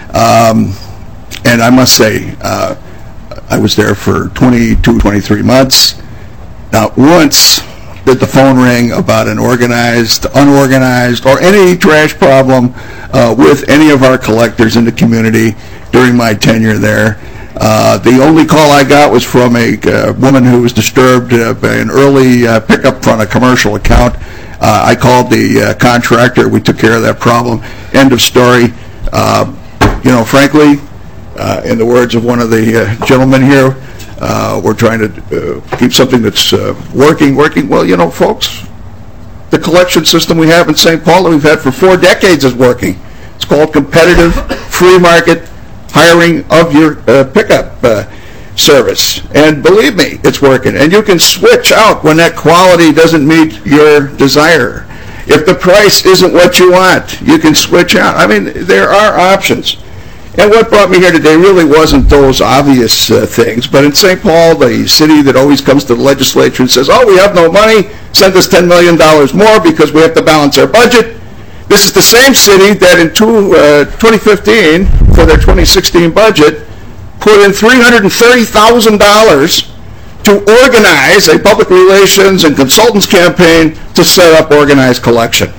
And I must say, I was there for 22, 23 months. Not once did the phone ring about an organized, unorganized, or any trash problem with any of our collectors in the community during my tenure there. The only call I got was from a woman who was disturbed by an early pickup from a commercial account. I called the contractor. We took care of that problem. End of story. You know, frankly, in the words of one of the gentlemen here, we're trying to keep something that's working. Well, you know, folks, the collection system we have in St. Paul that we've had for 4 decades is working. It's called competitive free market hiring of your pickup service. And believe me, it's working. And you can switch out when that quality doesn't meet your desire. If the price isn't what you want, you can switch out. I mean, there are options. And what brought me here today really wasn't those obvious things, but in St. Paul, the city that always comes to the legislature and says, oh, we have no money, send us $10 million more because we have to balance our budget. This is the same city that in 2015, for their 2016 budget, put in $330,000 to organize a public relations and consultants campaign to set up organized collection.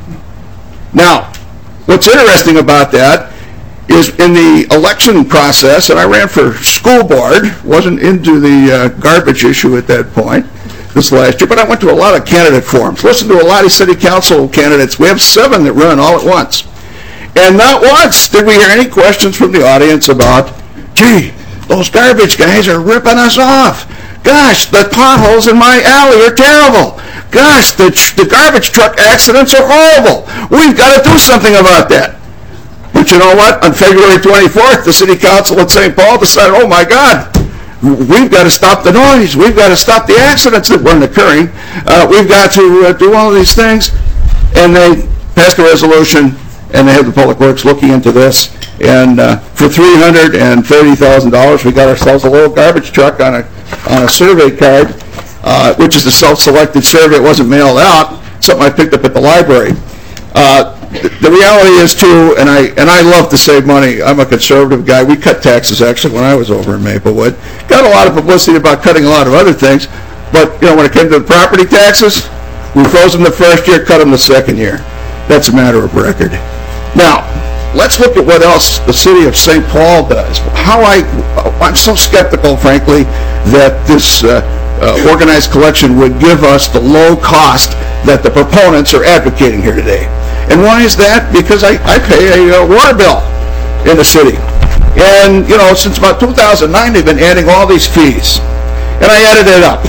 Now, what's interesting about that is in the election process, and I ran for school board, wasn't into the garbage issue at that point this last year, but I went to a lot of candidate forums, listened to a lot of city council candidates. We have 7 that run all at once. And not once did we hear any questions from the audience about, gee, those garbage guys are ripping us off. Gosh, the potholes in my alley are terrible. Gosh, the garbage truck accidents are horrible. We've got to do something about that. But you know what? On February 24th, the city council in St. Paul decided, oh my God, we've got to stop the noise. We've got to stop the accidents that weren't occurring. We've got to do all of these things. And they passed a resolution, and they have the Public Works looking into this. And for $330,000, we got ourselves a little garbage truck on a survey card, which is a self-selected survey. It wasn't mailed out. Something I picked up at the library. The reality is, too, and I love to save money. I'm a conservative guy. We cut taxes, actually, when I was over in Maplewood. Got a lot of publicity about cutting a lot of other things. But, you know, when it came to the property taxes, we froze them the first year, cut them the second year. That's a matter of record. Now, let's look at what else the city of St. Paul does. I'm so skeptical, frankly, that this organized collection would give us the low cost that the proponents are advocating here today. And why is that? Because I pay a water bill in the city. And, you know, since about 2009, they've been adding all these fees. And I added it up.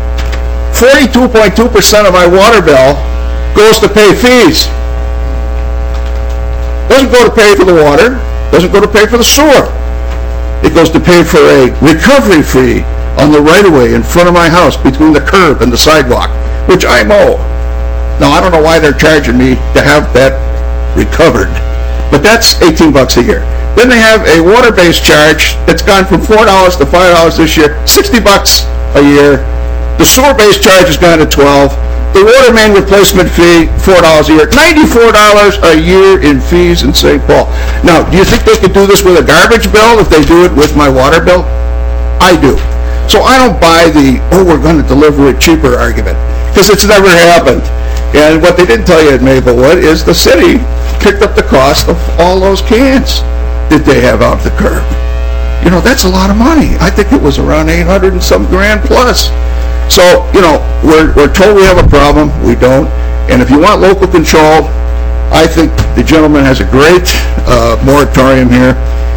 42.2% of my water bill goes to pay fees. Doesn't go to pay for the water, doesn't go to pay for the sewer. It goes to pay for a recovery fee on the right-of-way in front of my house between the curb and the sidewalk, which I mow. Now, I don't know why they're charging me to have that recovered, but that's $18 a year. Then they have a water-based charge that's gone from $4 to $5 this year, $60 a year. The sewer-based charge has gone to $12. The water main replacement fee, $4 a year. $94 a year in fees in St. Paul. Now, do you think they could do this with a garbage bill if they do it with my water bill? I do. So I don't buy the, oh, we're going to deliver it cheaper argument, because it's never happened. And what they didn't tell you at Maplewood is the city picked up the cost of all those cans that they have out the curb. You know, that's a lot of money. I think it was around 800 and some grand plus. So, you know, we're told we have a problem. We don't. And if you want local control, I think the gentleman has a great moratorium here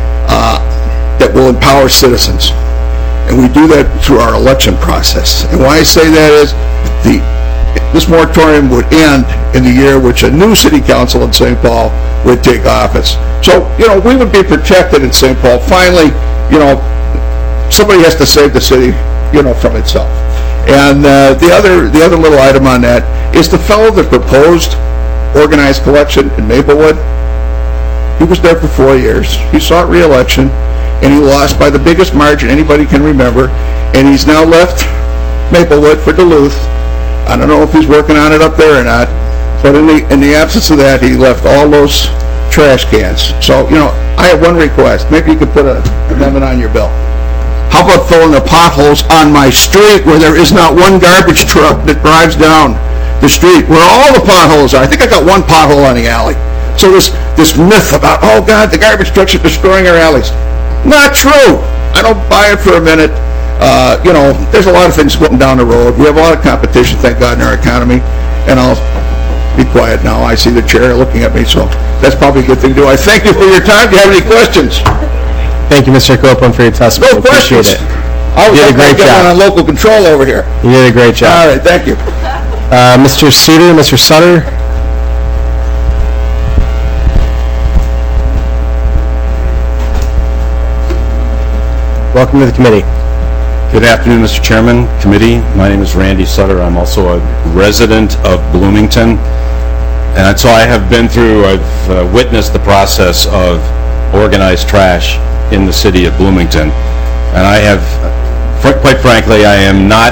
that will empower citizens. And we do that through our election process. And why I say that is this moratorium would end in the year which a new city council in St. Paul would take office. So, you know, we would be protected in St. Paul. Finally, you know, somebody has to save the city, you know, from itself. And the other little item on that is the fellow that proposed organized collection in Maplewood. He was there for 4 years. He sought re-election, and he lost by the biggest margin anybody can remember. And he's now left Maplewood for Duluth. I don't know if he's working on it up there or not, but in the absence of that, he left all those trash cans. So, you know, I have one request. Maybe you could put an amendment on your bill. How about filling the potholes on my street where there is not one garbage truck that drives down the street, where all the potholes are? I think I got one pothole on the alley. So this myth about, oh God, the garbage trucks are destroying our alleys. Not true. I don't buy it for a minute. You know, there's a lot of things going down the road. We have a lot of competition, thank God, in our economy. And I'll be quiet now. I see the chair looking at me, so that's probably a good thing to do. I thank you for your time. Do you have any questions? Thank you, Mr. Copeland, for your testimony. No questions. Appreciate it. I You did a great job. on local control over here. You did a great job. All right, thank you. Mr. Suter, Mr. Sutter. Welcome to the committee. Good afternoon, Mr. Chairman, committee. My name is Randy Sutter. I'm also a resident of Bloomington. And so I have been through, I've witnessed the process of organized trash in the city of Bloomington. And I have, quite frankly, I am not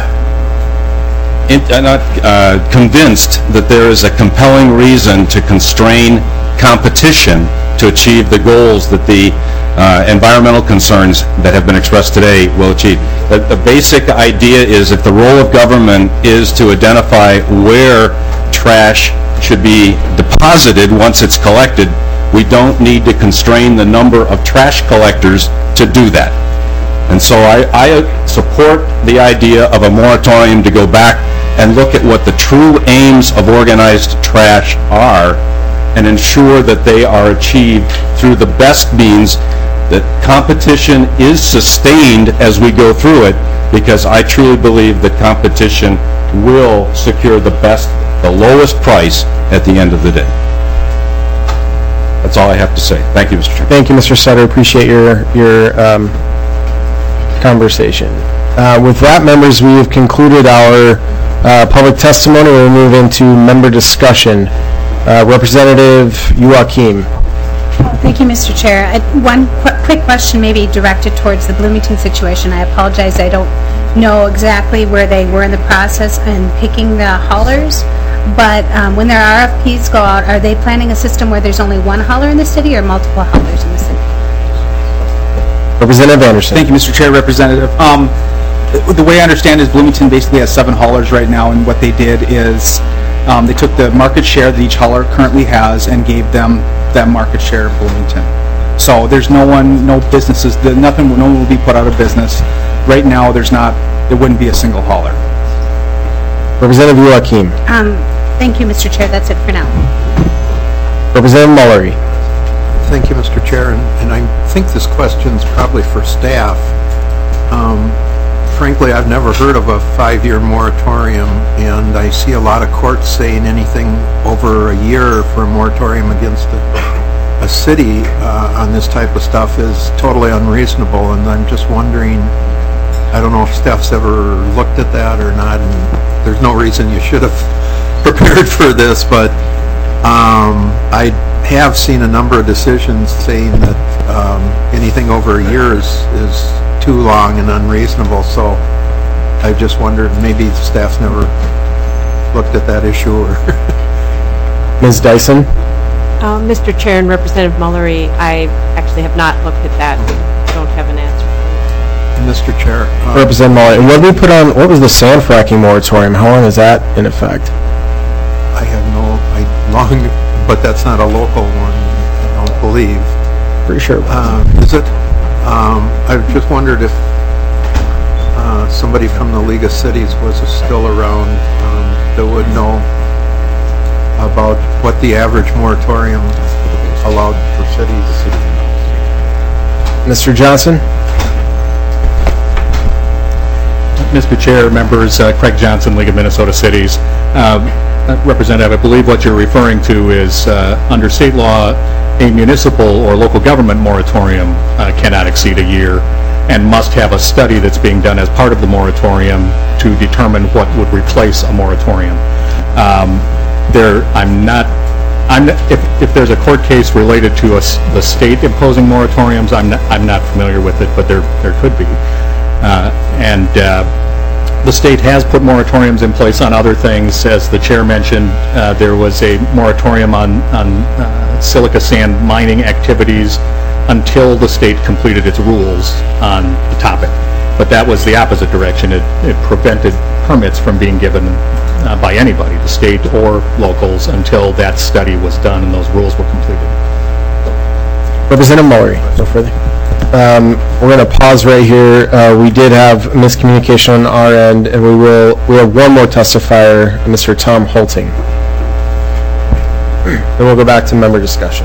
convinced that there is a compelling reason to constrain competition to achieve the goals that the environmental concerns that have been expressed today will achieve. The basic idea is if the role of government is to identify where trash should be deposited once it's collected, we don't need to constrain the number of trash collectors to do that. And so I support the idea of a moratorium to go back and look at what the true aims of organized trash are and ensure that they are achieved through the best means that competition is sustained as we go through it, because I truly believe that competition will secure the lowest price at the end of the day. That's all I have to say. Thank you, Mr. Chairman. Thank you, Mr. Sutter. Appreciate your conversation. With that, members, we have concluded our public testimony. We'll move into member discussion. Representative Joachim. Thank you, Mr. Chair. One quick question maybe directed towards the Bloomington situation. I apologize, I don't know exactly where they were in the process in picking the haulers, but when their RFPs go out, are they planning a system where there's only one hauler in the city or multiple haulers in the city? Representative Anderson. Thank you, Mr. Chair. Representative. The way I understand is Bloomington basically has 7 haulers right now, and what they did is they took the market share that each hauler currently has and gave them that market share of Bloomington. So there's no businesses, no one will be put out of business. Right now, there wouldn't be a single hauler. Representative Joachim. Thank you, Mr. Chair. That's it for now. Representative Mullery. Thank you, Mr. Chair, and I think this question's probably for staff. Frankly, I've never heard of a 5-year moratorium, and I see a lot of courts saying anything over a year for a moratorium against a city on this type of stuff is totally unreasonable, and I'm just wondering, I don't know if staff's ever looked at that or not, and there's no reason you should have prepared for this, but I have seen a number of decisions saying that anything over a year is too long and unreasonable, so I just wondered, maybe staff's never looked at that issue. Or Ms. Dyson? Mr. Chair and Representative Mullery, I actually have not looked at that. I don't have an answer. Mr. Chair. Representative Mullery, and what did we put on, what was the sand fracking moratorium? How long is that in effect? I have but that's not a local one, I don't believe. Pretty sure. Is it? I just wondered if somebody from the League of Cities was still around that would know about what the average moratorium allowed for cities. Mr. Johnson? Mr. Chair, members, Craig Johnson, League of Minnesota Cities. Representative, I believe what you're referring to is under state law, a municipal or local government moratorium cannot exceed a year and must have a study that's being done as part of the moratorium to determine what would replace a moratorium. If there's a court case related to the state imposing moratoriums, I'm not familiar with it, but there could be. The state has put moratoriums in place on other things. As the chair mentioned, there was a moratorium on silica sand mining activities until the state completed its rules on the topic. But that was the opposite direction. It prevented permits from being given by anybody, the state or locals, until that study was done and those rules were completed. Representative Mullery, no further. We're going to pause right here. We did have miscommunication on our end, and we have one more testifier, Mr. Tom Holting. Then we'll go back to member discussion.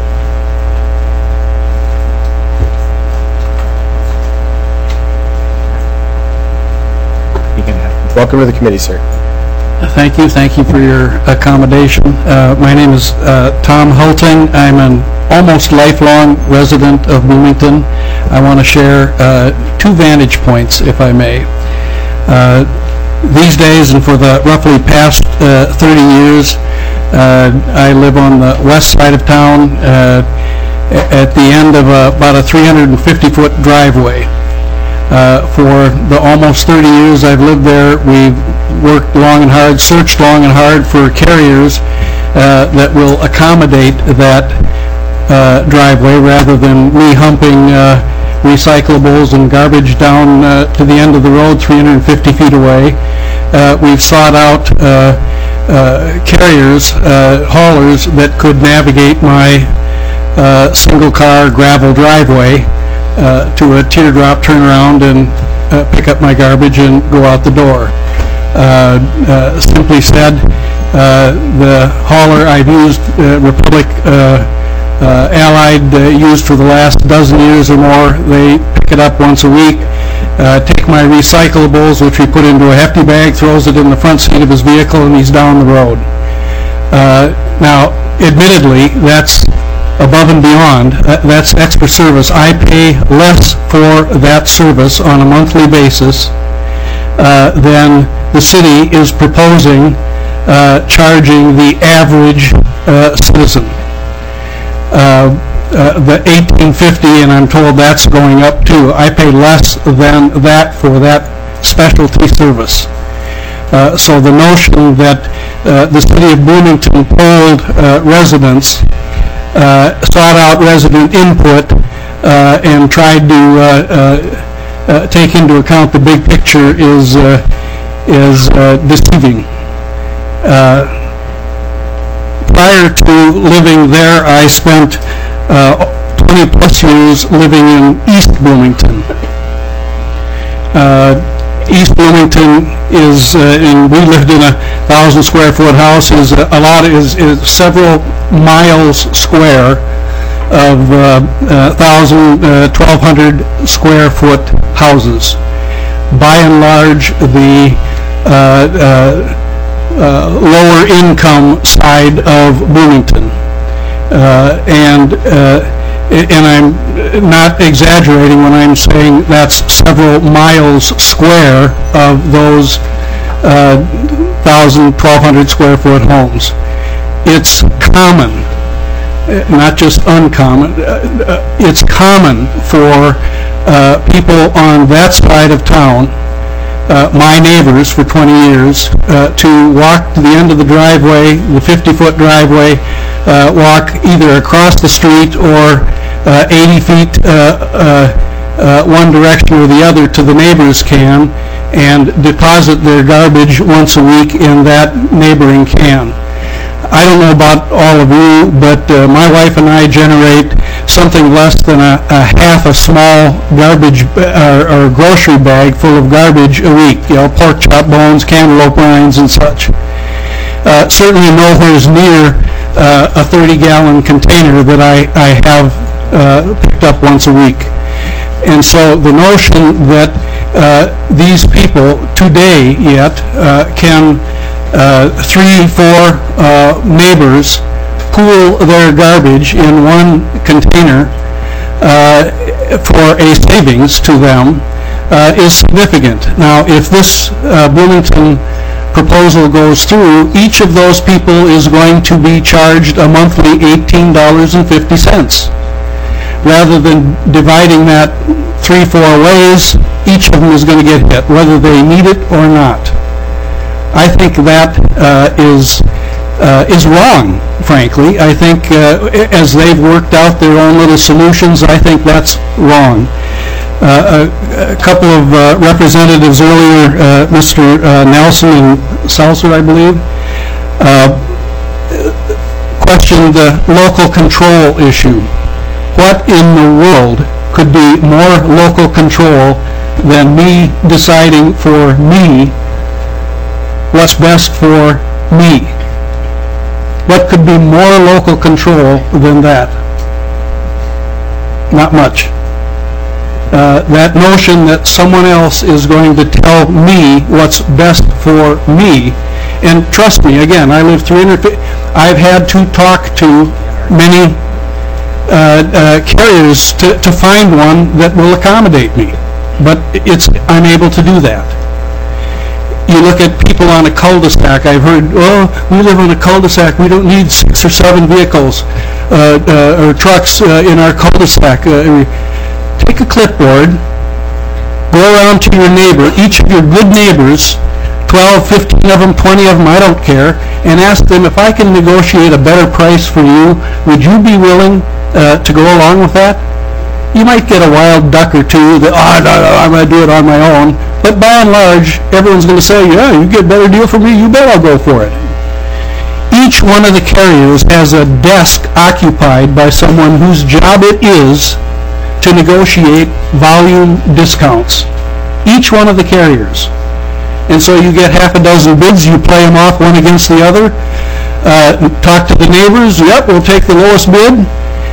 Welcome to the committee, sir. Thank you for your accommodation. My name is Tom Holting. I'm an almost lifelong resident of Bloomington. I want to share 2 vantage points, if I may. These days, and for the roughly past 30 years, I live on the west side of town at the end of about a 350-foot driveway. For the almost 30 years I've lived there, we've worked long and hard, searched long and hard for carriers that will accommodate that driveway rather than me humping recyclables and garbage down to the end of the road 350 feet away. We've sought out carriers, haulers that could navigate my single-car gravel driveway to a teardrop turnaround and pick up my garbage and go out the door. Simply said, the hauler I've used, Republic Allied used for the last dozen years or more. They pick it up once a week, take my recyclables, which we put into a hefty bag, throws it in the front seat of his vehicle, and he's down the road. Now, admittedly, that's above and beyond. That's extra service. I pay less for that service on a monthly basis than the city is proposing charging the average citizen. The $18.50, and I'm told that's going up too. I pay less than that for that specialty service. So the notion that the city of Bloomington polled residents, sought out resident input, and tried to take into account the big picture is deceiving. Prior to living there, I spent 20 plus years living in East Bloomington. East Bloomington is, and we lived in a 1,000 square foot house, is several miles square of 1,200 square foot houses. By and large, the lower income side of Bloomington. And I'm not exaggerating when I'm saying that's several miles square of those 1,000, 1,200 square foot homes. It's common, not just uncommon, it's common for people on that side of town, my neighbors for 20 years, to walk to the end of the driveway, the 50-foot driveway, walk either across the street or 80 feet one direction or the other to the neighbor's can and deposit their garbage once a week in that neighboring can. I don't know about all of you, but my wife and I generate something less than a half a small garbage or grocery bag full of garbage a week. You know, pork chop bones, cantaloupe rinds, and such. Certainly nowhere near a 30-gallon container that I have picked up once a week. And so the notion that these people today yet can 3-4 neighbors pool their garbage in one container for a savings to them is significant. Now, if this Bloomington proposal goes through, each of those people is going to be charged a monthly $18.50. Rather than dividing that 3-4 ways, each of them is going to get hit, whether they need it or not. I think that is wrong, frankly. I think as they've worked out their own little solutions, I think that's wrong. A couple of representatives earlier, Mr. Nelson and Salser, I believe, questioned the local control issue. What in the world could be more local control than me deciding for me what's best for me? What could be more local control than that? Not much. That notion that someone else is going to tell me what's best for me, and trust me, again, I live 350, I've had to talk to many carriers to find one that will accommodate me, but I'm able to do that. You look at people on a cul-de-sac. I've heard, oh, we live on a cul-de-sac. We don't need 6 or 7 vehicles or trucks in our cul-de-sac. Take a clipboard, go around to your neighbor, each of your good neighbors, 12, 15 of them, 20 of them, I don't care, and ask them, if I can negotiate a better price for you, would you be willing to go along with that? You might get a wild duck or two that, oh, no, I'm going to do it on my own. But by and large, everyone's going to say, yeah, you get a better deal for me, you bet I'll go for it. Each one of the carriers has a desk occupied by someone whose job it is to negotiate volume discounts. Each one of the carriers. And so you get half a dozen bids, you play them off one against the other, talk to the neighbors, yep, we'll take the lowest bid,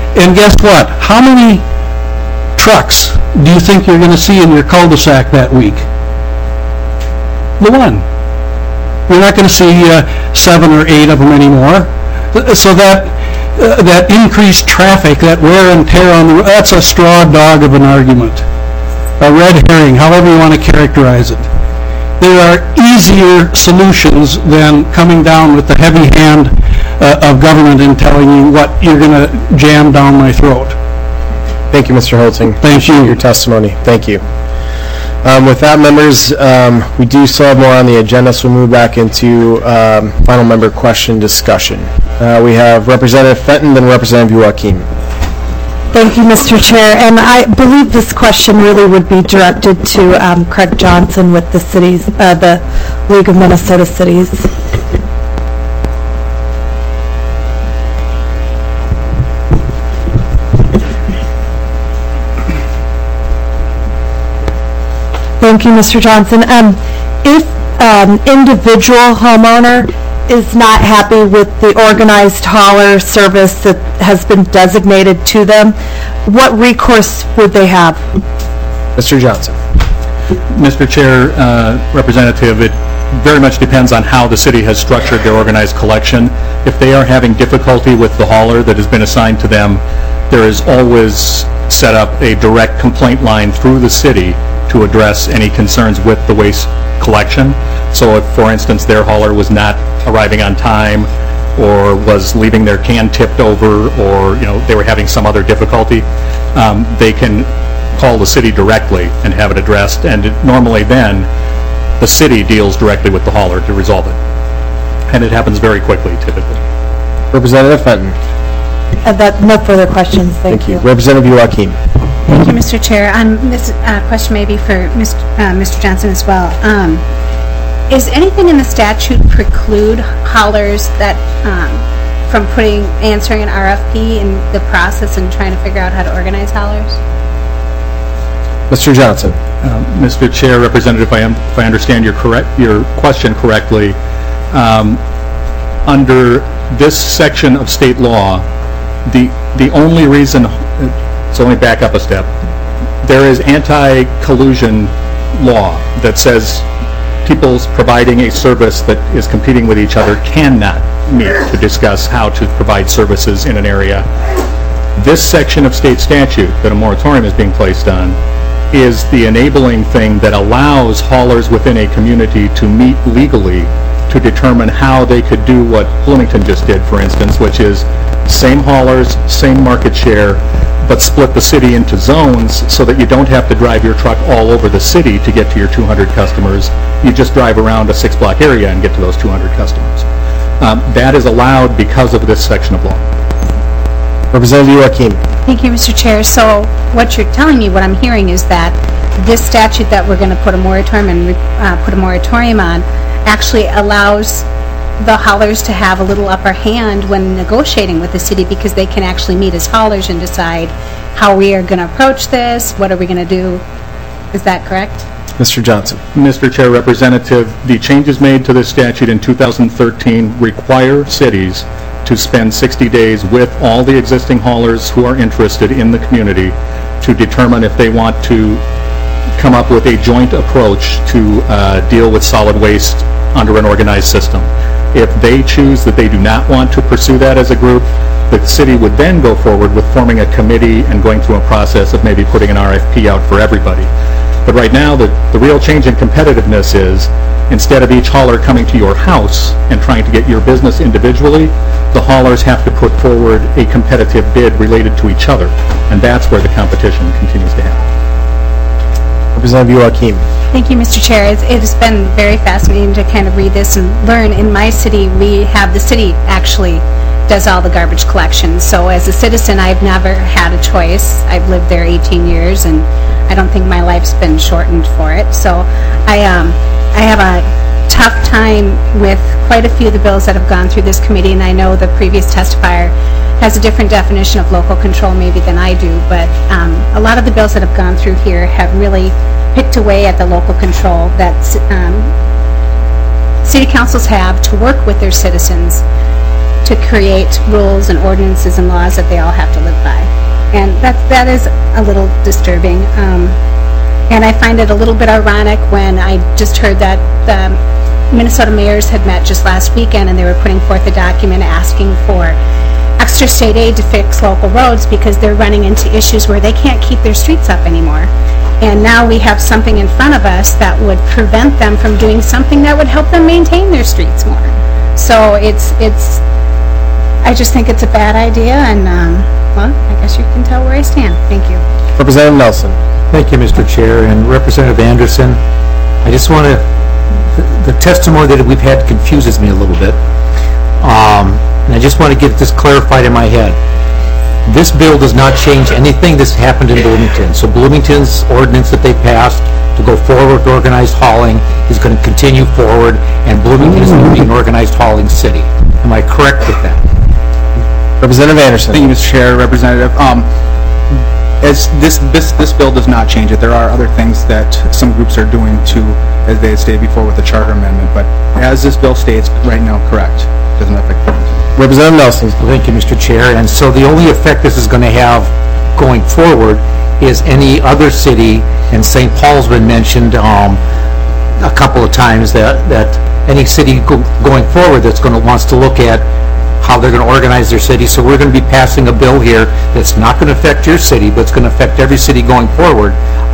And guess what? How many trucks do you think you're going to see in your cul-de-sac that week? The one. You're not going to see 7 or 8 of them anymore. So that increased traffic, that wear and tear on the, that's a straw dog of an argument. A red herring, however you want to characterize it. There are easier solutions than coming down with the heavy hand of government and telling you what you're going to jam down my throat. Thank you, Mr. Holting. Thank you. For your testimony. Thank you. With that, members, we do still have more on the agenda, so we'll move back into final member question discussion. We have Representative Fenton, then Representative Joachim. Thank you, Mr. Chair. And I believe this question really would be directed to Craig Johnson with the cities, the League of Minnesota Cities. Thank you, Mr. Johnson. If an individual homeowner is not happy with the organized hauler service that has been designated to them, what recourse would they have? Mr. Johnson. Mr. Chair, Representative, it very much depends on how the city has structured their organized collection. If they are having difficulty with the hauler that has been assigned to them, there is always set up a direct complaint line through the city to address any concerns with the waste collection. So if, for instance, their hauler was not arriving on time or was leaving their can tipped over, or they were having some other difficulty, they can call the city directly and have it addressed, and normally then the city deals directly with the hauler to resolve it. And it happens very quickly, typically. Representative Fenton. No further questions. Thank you. Representative Joachim. Thank you, Mr. Chair. This question may be for Mr. Johnson as well. Is anything in the statute preclude haulers that from answering an RFP in the process and trying to figure out how to organize haulers? Mr. Johnson. Mr. Chair, Representative, if I understand your question correctly, under this section of state law, the only reason, so let me back up a step. There is anti-collusion law that says people providing a service that is competing with each other cannot meet to discuss how to provide services in an area. This section of state statute that a moratorium is being placed on is the enabling thing that allows haulers within a community to meet legally to determine how they could do what Bloomington just did, for instance, which is same haulers, same market share, but split the city into zones so that you don't have to drive your truck all over the city to get to your 200 customers. You just drive around a 6-block area and get to those 200 customers. That is allowed because of this section of law. Representative Joachim. Thank you, Mr. Chair. So what you're telling me, what I'm hearing is that this statute that we're going to put a moratorium on actually allows the haulers to have a little upper hand when negotiating with the city, because they can actually meet as haulers and decide how we are going to approach this, what are we going to do. Is that correct? Mr. Johnson. Mr. Chair, Representative, the changes made to this statute in 2013 require cities to spend 60 days with all the existing haulers who are interested in the community to determine if they want to come up with a joint approach to deal with solid waste under an organized system. If they choose that they do not want to pursue that as a group, the city would then go forward with forming a committee and going through a process of maybe putting an RFP out for everybody. But right now, the real change in competitiveness is, instead of each hauler coming to your house and trying to get your business individually, the haulers have to put forward a competitive bid related to each other. And that's where the competition continues to happen. Representative Joachim. Thank you, Mr. Chair. It has been very fascinating to kind of read this and learn. In my city, the city actually does all the garbage collection. So as a citizen, I've never had a choice. I've lived there 18 years, and I don't think my life's been shortened for it. So I have a tough time with quite a few of the bills that have gone through this committee, and I know the previous testifier has a different definition of local control maybe than I do, but a lot of the bills that have gone through here have really picked away at the local control that city councils have to work with their citizens to create rules and ordinances and laws that they all have to live by. And that is a little disturbing. And I find it a little bit ironic when I just heard that the Minnesota mayors had met just last weekend and they were putting forth a document asking for extra state aid to fix local roads because they're running into issues where they can't keep their streets up anymore. And now we have something in front of us that would prevent them from doing something that would help them maintain their streets more. So I just think it's a bad idea, and, well, I guess you can tell where I stand. Thank you. Representative Nelson. Thank you, Mr. Chair, and Representative Anderson. I just want to, the testimony that we've had confuses me a little bit, and I just want to get this clarified in my head. This bill does not change anything that's happened in Bloomington. So Bloomington's ordinance that they passed to go forward with organized hauling is going to continue forward, and Bloomington is going to be an organized hauling city. Am I correct with that? Representative Anderson. Thank you, Mr. Chair, Representative. As this bill does not change it. There are other things that some groups are doing to, as they had stated before, with the charter amendment. But as this bill states right now, correct, doesn't affect Bloomington. Representative Nelson. Thank you, Mr. Chair. And so the only effect this is going to have going forward is any other city, and St. Paul's been mentioned a couple of times, that any city going forward that's wants to look at how they're going to organize their city. So we're going to be passing a bill here that's not going to affect your city, but it's going to affect every city going forward.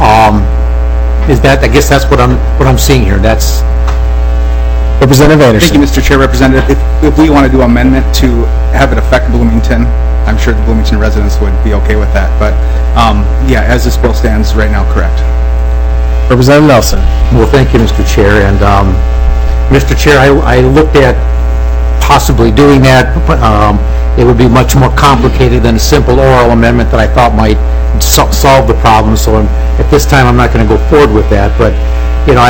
Is that? I guess that's what I'm seeing here. That's Representative Anderson. Thank you, Mr. Chair, Representative. If we want to do amendment to have it affect Bloomington, I'm sure the Bloomington residents would be okay with that. But yeah, as this bill stands right now, correct. Representative Nelson. Well, thank you, Mr. Chair. And Mr. Chair, I looked at possibly doing that. It would be much more complicated than a simple oral amendment that I thought might solve the problem. So at this time, I'm not going to go forward with that. But you know,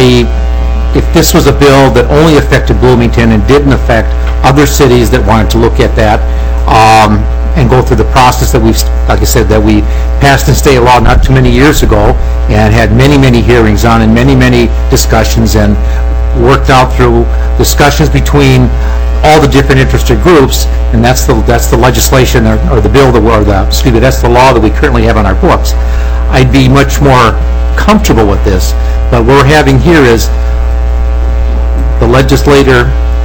if this was a bill that only affected Bloomington and didn't affect other cities that wanted to look at that and go through the process that like I said, that we passed in state law not too many years ago and had many, many hearings on and many, many discussions and worked out through discussions between all the different interested groups, and that's the legislation or the bill that's the law that we currently have on our books. I'd be much more comfortable with this, but what we're having here is the legislator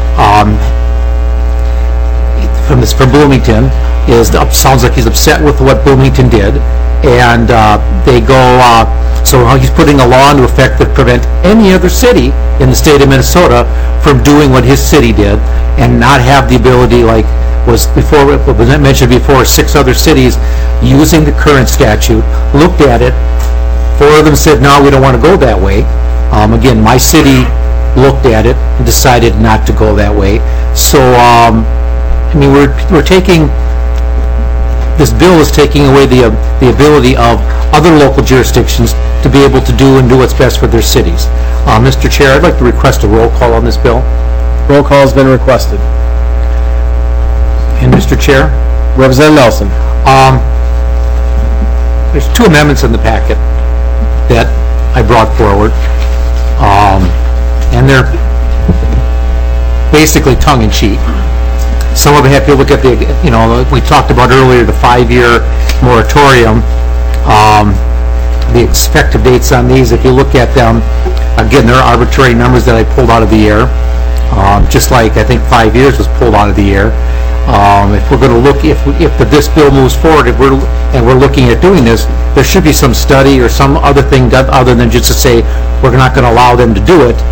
from Bloomington sounds like he's upset with what Bloomington did, and they go, so he's putting a law into effect that prevent any other city in the state of Minnesota from doing what his city did, and not have the ability, like was mentioned before, 6 other cities using the current statute, looked at it, 4 of them said, no, we don't want to go that way. Again, my city looked at it and decided not to go that way. So, I mean, we're taking, this bill is taking away the ability of other local jurisdictions to be able to do what's best for their cities. Mr. Chair, I'd like to request a roll call on this bill. Roll call has been requested. And Mr. Chair? Representative Nelson. There's 2 amendments in the packet that I brought forward. And they're basically tongue-in-cheek. Some of them have to look at we talked about earlier, the 5-year moratorium. The effective dates on these, if you look at them, again, they're arbitrary numbers that I pulled out of the air. Just like I think 5 years was pulled out of the air. If we're going to look, if this bill moves forward, and we're looking at doing this, there should be some study or some other thing other than just to say we're not going to allow them to do it.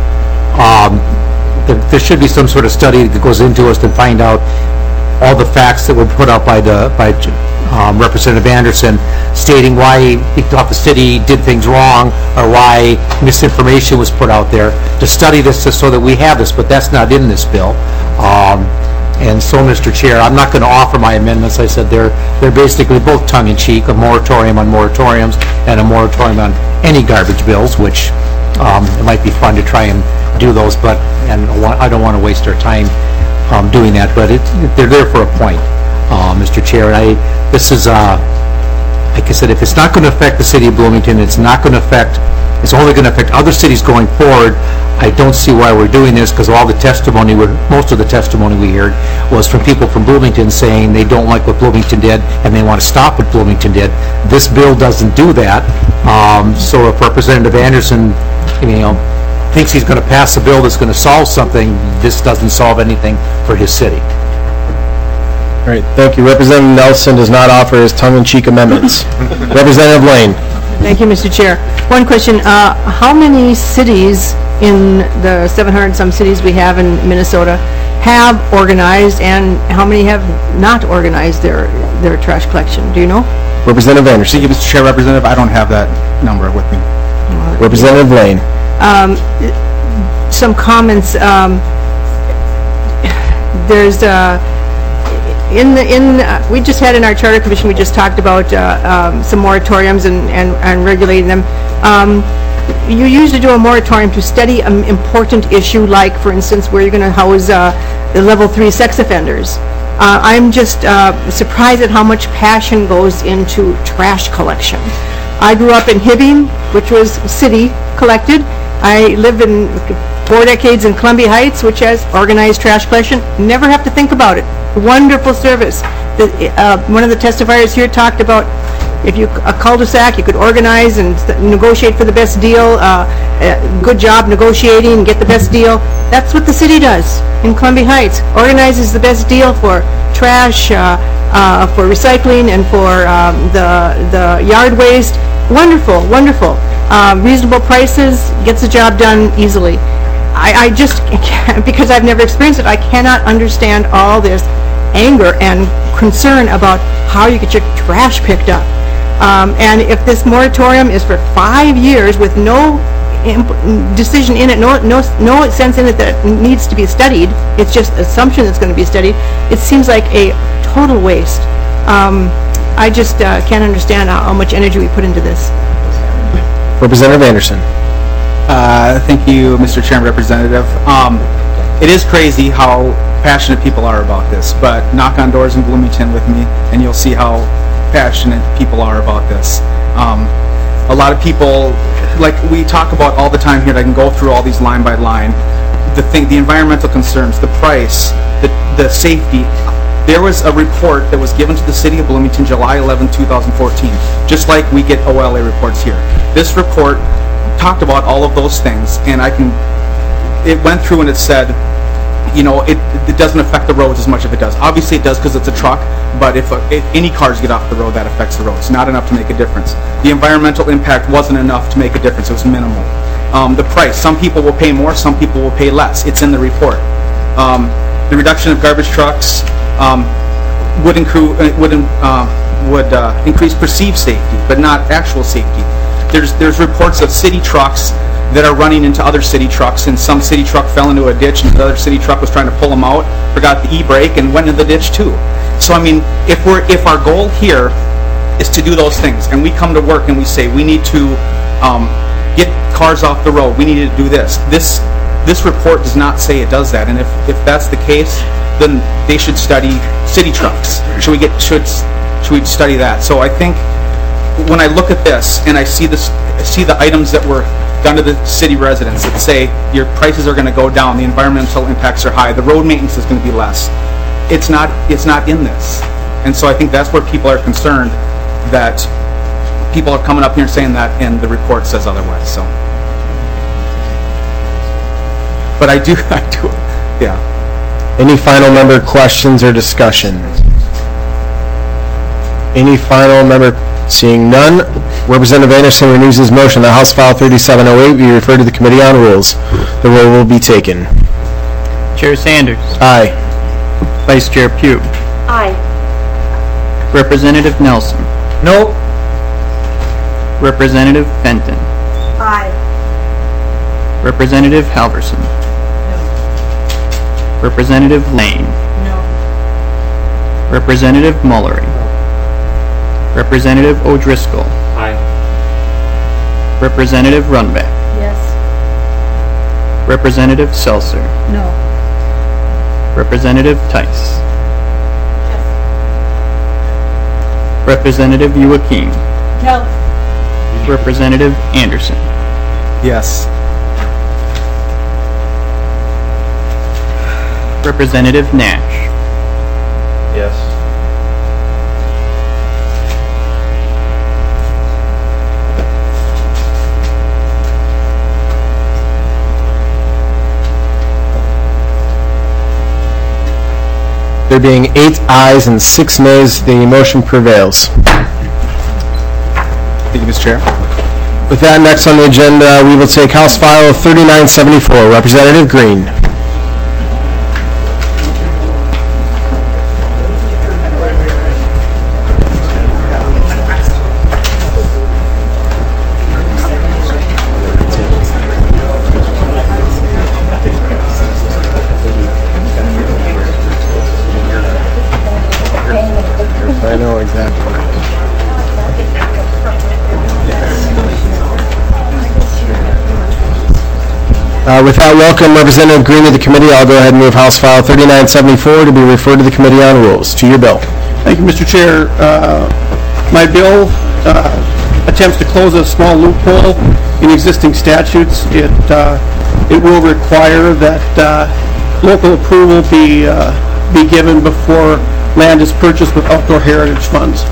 There should be some sort of study that goes into us to find out all the facts that were put out by Representative Anderson, stating why he thought the city did things wrong or why misinformation was put out there, to study this just so that we have this, but that's not in this bill. And so, Mr. Chair, I'm not going to offer my amendments. I said they're basically both tongue-in-cheek, a moratorium on moratoriums and a moratorium on any garbage bills, which it might be fun to try and do those, but I don't want to waste our time doing that. But they're there for a point, Mr. Chair. This is, like I said, if it's not going to affect the city of Bloomington, it's not going to affect it's only going to affect other cities going forward, I don't see why we're doing this, because all the testimony, most of the testimony we heard was from people from Bloomington saying they don't like what Bloomington did and they want to stop what Bloomington did. This bill doesn't do that. So if Representative Anderson, thinks he's going to pass a bill that's going to solve something, this doesn't solve anything for his city. All right, thank you. Representative Nelson does not offer his tongue-in-cheek amendments. Representative Lane. Thank you, Mr. Chair. One question, how many cities in the 700-some cities we have in Minnesota have organized, and how many have not organized their trash collection? Do you know? Representative Anderson. Thank you, Mr. Chair. Representative, I don't have that number with me. Representative Lane. Some comments. There's we just had in our charter commission, we just talked about some moratoriums and regulating them. You usually do a moratorium to study an important issue, like, for instance, where you're going to house the level 3 sex offenders. I'm just surprised at how much passion goes into trash collection. I grew up in Hibbing, which was city collected. I lived in 4 decades in Columbia Heights, which has organized trash collection. Never have to think about it. Wonderful service. One of the testifiers here talked about if a cul-de-sac, you could organize and negotiate for the best deal. Good job negotiating and get the best deal. That's what the city does in Columbia Heights. Organizes the best deal for trash, for recycling, and for the yard waste. Wonderful, wonderful. Reasonable prices, gets the job done easily. I just, because I've never experienced it, I cannot understand all this anger and concern about how you get your trash picked up. And if this moratorium is for 5 years with no decision in it, no sense in it that it needs to be studied, it's just assumption that's going to be studied, it seems like a total waste. I just can't understand how much energy we put into this. Representative Anderson. Thank you, Mr. Chair and Representative. It is crazy how passionate people are about this, but knock on doors in Bloomington with me and you'll see how passionate people are about this. A lot of people, like we talk about all the time here, and I can go through all these line by line, the environmental concerns, the price, the safety. There was a report that was given to the City of Bloomington July 11, 2014, just like we get OLA reports here. This report talked about all of those things, and it went through and it said, it doesn't affect the roads as much as it does. Obviously it does because it's a truck, but if any cars get off the road, that affects the roads. Not enough to make a difference. The environmental impact wasn't enough to make a difference. It was minimal. The price, some people will pay more, some people will pay less. It's in the report. The reduction of garbage trucks would increase perceived safety, but not actual safety. There's reports of city trucks that are running into other city trucks, and some city truck fell into a ditch and the other city truck was trying to pull them out, forgot the e-brake, and went in the ditch too. So I mean, if our goal here is to do those things, and we come to work and we say we need to get cars off the road, we need to do this. This report does not say it does that, and if that's the case, then they should study city trucks. Should we study that? So I think when I look at this and I see the items that were done to the city residents that say your prices are going to go down, the environmental impacts are high, the road maintenance is going to be less. It's not in this. And so I think that's where people are concerned, that people are coming up here and saying that and the report says otherwise. So, but I do, yeah. Any final member questions or discussion? Any final member? Seeing none, Representative Anderson renews his motion that House File 3708 be referred to the Committee on Rules. The roll will be taken. Chair Sanders. Aye. Vice Chair Pugh. Aye. Representative Nelson. No. Representative Fenton. Aye. Representative Halverson. No. Representative Lane. No. Representative Mullery. Representative O'Driscoll. Aye. Representative Runbeck. Yes. Representative Seltzer. No. Representative Tice. Yes. Representative Joachim. No. Representative Anderson. Yes. Representative Nash. Yes. There being 8 ayes and 6 nays, the motion prevails. Thank you, Mr. Chair. With that, next on the agenda, we will take House File 3974. Representative Green. I know exactly. With that, welcome Representative Green to the committee. I'll go ahead and move House File 3974 to be referred to the Committee on Rules. To your bill. Thank you, Mr. Chair. My bill attempts to close a small loophole in existing statutes. It will require that local approval be given before land is purchased with outdoor heritage funds.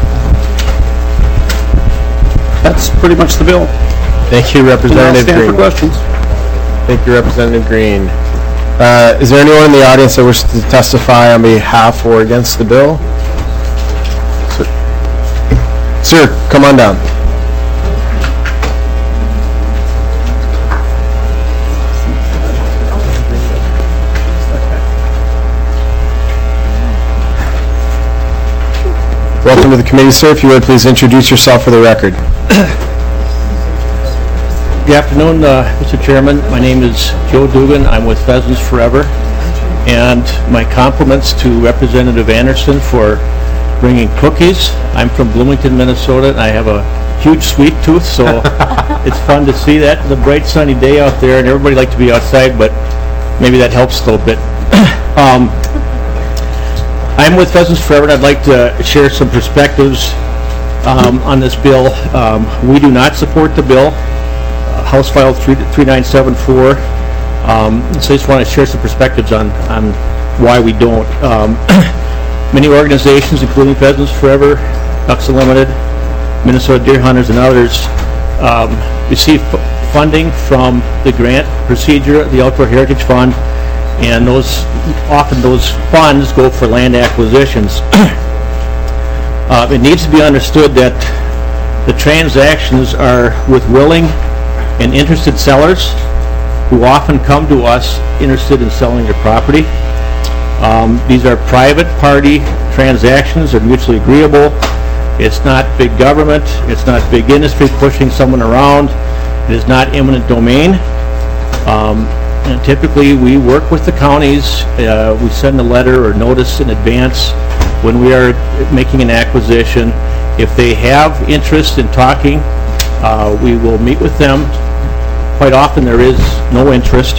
That's pretty much the bill. Thank you, Representative Green. I'll stand for questions. Thank you, Representative Green. Is there anyone in the audience that wishes to testify on behalf or against the bill? Sir, come on down. Welcome to the committee, sir. If you would, please introduce yourself for the record. Good afternoon, Mr. Chairman. My name is Joe Dugan. I'm with Pheasants Forever. And my compliments to Representative Anderson for bringing cookies. I'm from Bloomington, Minnesota, and I have a huge sweet tooth, so it's fun to see that. It's a bright sunny day out there, and everybody likes to be outside, but maybe that helps a little bit. I'm with Pheasants Forever, and I'd like to share some perspectives on this bill. We do not support the bill. House File 3974. So I just want to share some perspectives on why we don't. Many organizations, including Pheasants Forever, Ducks Unlimited, Minnesota Deer Hunters, and others, receive funding from the grant procedure, the Outdoor Heritage Fund, and often those funds go for land acquisitions. It needs to be understood that the transactions are with willing and interested sellers who often come to us interested in selling their property. These are private party transactions. They're mutually agreeable. It's not big government. It's not big industry pushing someone around. It is not eminent domain. And typically, we work with the counties. We send a letter or notice in advance when we are making an acquisition. If they have interest in talking, we will meet with them. Quite often, there is no interest.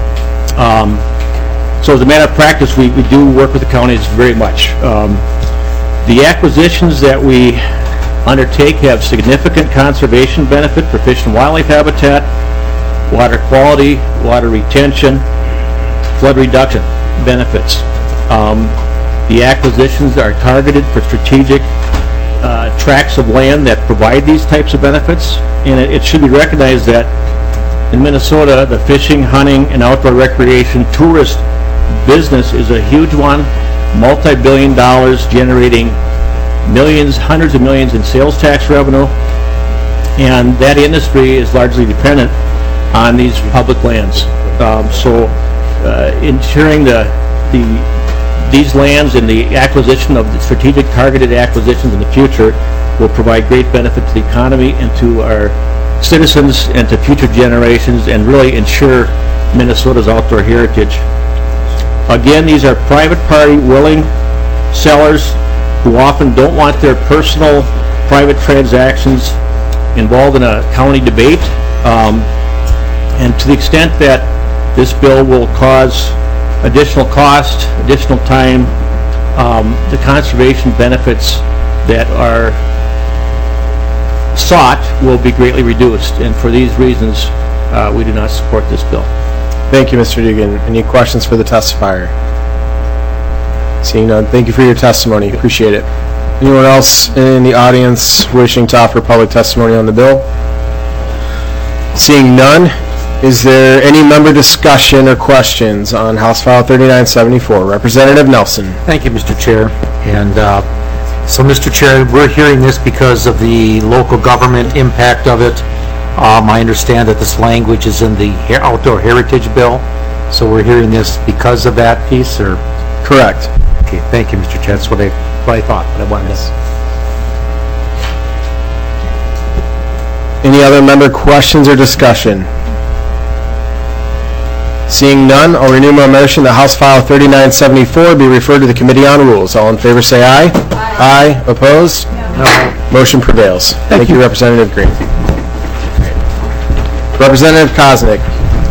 So as a matter of practice, we do work with the counties very much. The acquisitions that we undertake have significant conservation benefit for fish and wildlife habitat, water quality, water retention, flood reduction benefits. The acquisitions are targeted for strategic tracts of land that provide these types of benefits, and it should be recognized that in Minnesota, the fishing, hunting, and outdoor recreation tourist business is a huge one, multi-billion dollars, generating millions, hundreds of millions in sales tax revenue, and that industry is largely dependent on these public lands. So ensuring these lands and the acquisition of the strategic targeted acquisitions in the future will provide great benefit to the economy and to our citizens and to future generations, and really ensure Minnesota's outdoor heritage. Again, these are private party willing sellers who often don't want their personal private transactions involved in a county debate. And to the extent that this bill will cause additional cost, additional time, the conservation benefits that are sought will be greatly reduced. And for these reasons, we do not support this bill. Thank you, Mr. Dugan. Any questions for the testifier? Seeing none, thank you for your testimony. Appreciate it. Anyone else in the audience wishing to offer public testimony on the bill? Seeing none, is there any member discussion or questions on House File 3974? Representative Nelson. Thank you, Mr. Chair. And so, Mr. Chair, we're hearing this because of the local government impact of it. I understand that this language is in the Outdoor Heritage Bill, so we're hearing this because of that piece, or? Correct. Okay, thank you, Mr. Chair. That's what I thought, but I wanted to. Any other member questions or discussion? Seeing none, I'll renew my motion that House File 3974 be referred to the Committee on Rules. All in favor say aye. Aye. Opposed? No. Motion prevails. Thank you, Representative Green. Representative Koznick.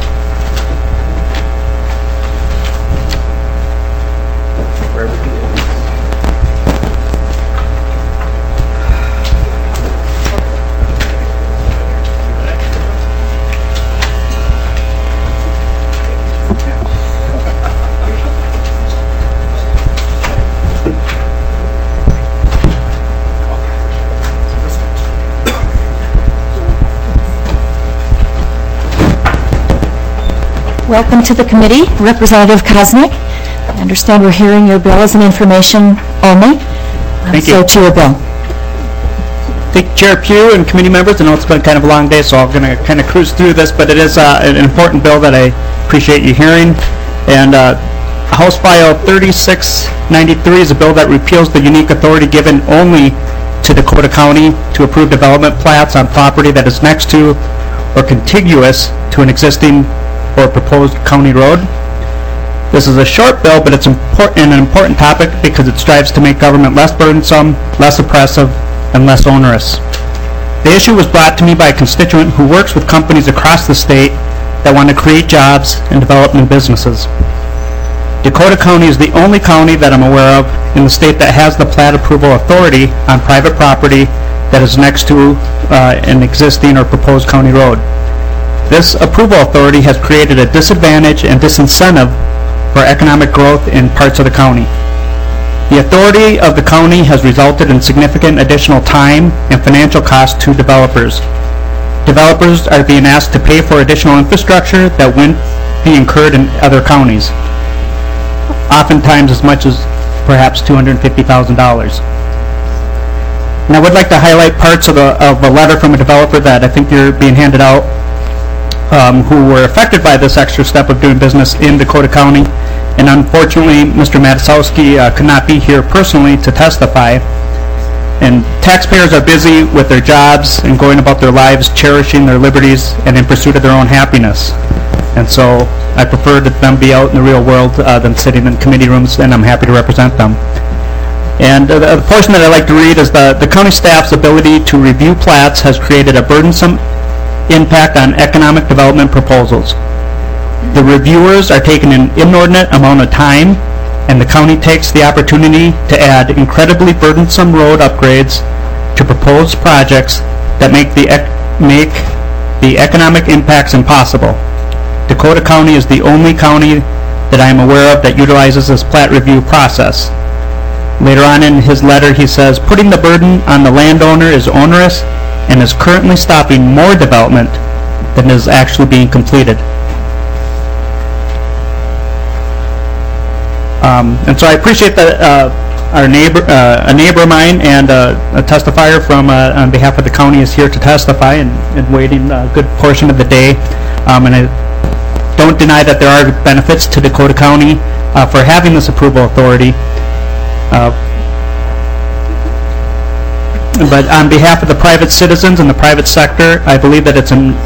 Welcome to the committee, Representative Koznick. I understand we're hearing your bill as an information only. Thank you. So to your bill. Thank you, Chair Pugh and committee members. I know it's been kind of a long day, so I'm going to kind of cruise through this, but it is an important bill that I appreciate you hearing. And House File 3693 is a bill that repeals the unique authority given only to Dakota County to approve development plats on property that is next to or contiguous to an existing or proposed county road. This is a short bill, but it's an important topic because it strives to make government less burdensome, less oppressive, and less onerous. The issue was brought to me by a constituent who works with companies across the state that want to create jobs and develop new businesses. Dakota County is the only county that I'm aware of in the state that has the plat approval authority on private property that is next to an existing or proposed county road. This approval authority has created a disadvantage and disincentive for economic growth in parts of the county. The authority of the county has resulted in significant additional time and financial costs to developers. Developers are being asked to pay for additional infrastructure that wouldn't be incurred in other counties, oftentimes as much as perhaps $250,000. And I would like to highlight parts of a letter from a developer that I think you're being handed out, who were affected by this extra step of doing business in Dakota County. And unfortunately, Mr. Matusowski could not be here personally to testify. And taxpayers are busy with their jobs and going about their lives, cherishing their liberties and in pursuit of their own happiness. And so I prefer that them be out in the real world than sitting in committee rooms, and I'm happy to represent them. And the portion that I like to read is the county staff's ability to review plats has created a burdensome impact on economic development proposals. The reviewers are taking an inordinate amount of time, and the county takes the opportunity to add incredibly burdensome road upgrades to proposed projects that make the economic impacts impossible. Dakota County is the only county that I am aware of that utilizes this plat review process. Later on in his letter, he says, putting the burden on the landowner is onerous and is currently stopping more development than is actually being completed. And so I appreciate that a neighbor of mine and a testifier from on behalf of the county is here to testify and waiting a good portion of the day. And I don't deny that there are benefits to Dakota County for having this approval authority. But on behalf of the private citizens and the private sector, I believe that it's an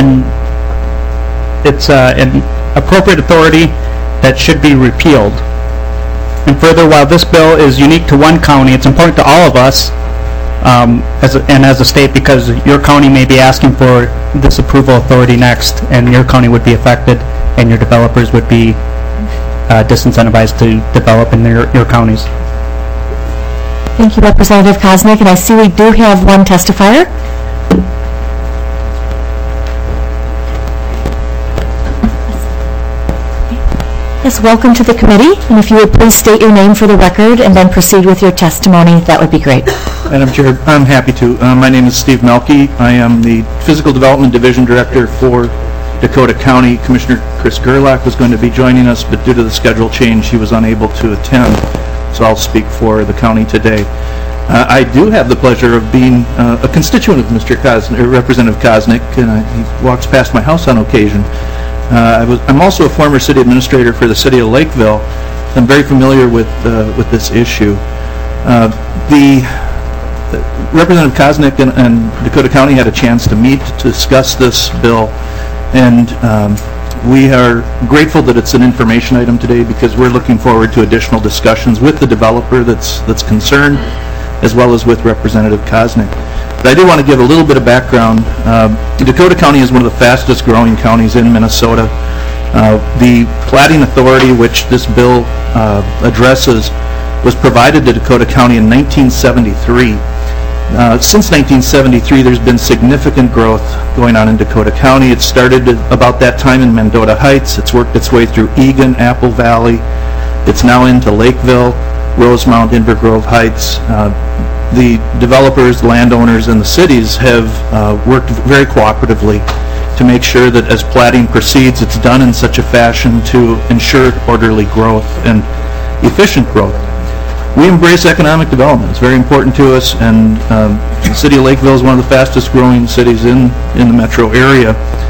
appropriate authority that should be repealed. And further, while this bill is unique to one county, it's important to all of us as a state, because your county may be asking for this approval authority next, and your county would be affected, and your developers would be disincentivized to develop in your counties. Thank you, Representative Koznick, and I see we do have one testifier. Yes, welcome to the committee, and if you would please state your name for the record and then proceed with your testimony, that would be great. Madam Chair, I'm happy to. My name is Steve Melke. I am the Physical Development Division Director for Dakota County. Commissioner Chris Gerlach was going to be joining us, but due to the schedule change, he was unable to attend, so I'll speak for the county today. I do have the pleasure of being a constituent of Mr. Representative Koznick, and he walks past my house on occasion. I'm also a former city administrator for the city of Lakeville, so I'm very familiar with this issue. Representative Koznick and Dakota County had a chance to meet to discuss this bill, and we are grateful that it's an information item today because we're looking forward to additional discussions with the developer that's concerned, as well as with Representative Koznick. But I do want to give a little bit of background. Dakota County is one of the fastest growing counties in Minnesota. The platting authority, which this bill addresses, was provided to Dakota County in 1973. Since 1973, there's been significant growth going on in Dakota County. It started about that time in Mendota Heights. It's worked its way through Egan, Apple Valley. It's now into Lakeville, Rosemount, Inver Grove Heights. The developers, landowners, and the cities have worked very cooperatively to make sure that as platting proceeds, it's done in such a fashion to ensure orderly growth and efficient growth. We embrace economic development. It's very important to us, and the city of Lakeville is one of the fastest growing cities in the metro area.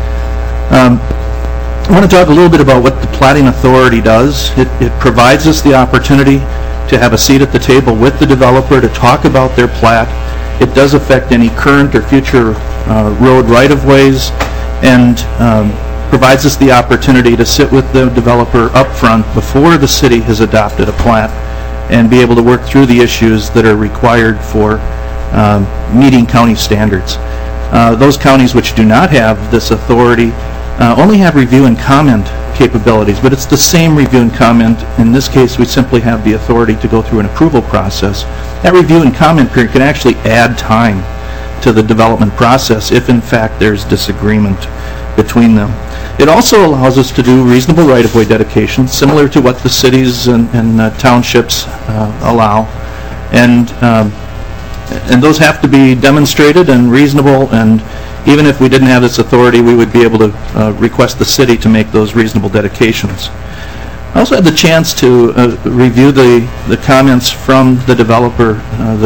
I want to talk a little bit about what the platting authority does. It provides us the opportunity to have a seat at the table with the developer to talk about their plat. It does affect any current or future road right-of-ways, and provides us the opportunity to sit with the developer up front before the city has adopted a plat and be able to work through the issues that are required for meeting county standards. Those counties which do not have this authority only have review and comment capabilities, but it's the same review and comment. In this case, we simply have the authority to go through an approval process. That review and comment period can actually add time to the development process if in fact there's disagreement between them. It also allows us to do reasonable right-of-way dedications, similar to what the cities and townships allow, and those have to be demonstrated and reasonable, and even if we didn't have this authority, we would be able to request the city to make those reasonable dedications. I also had the chance to review the comments from the developer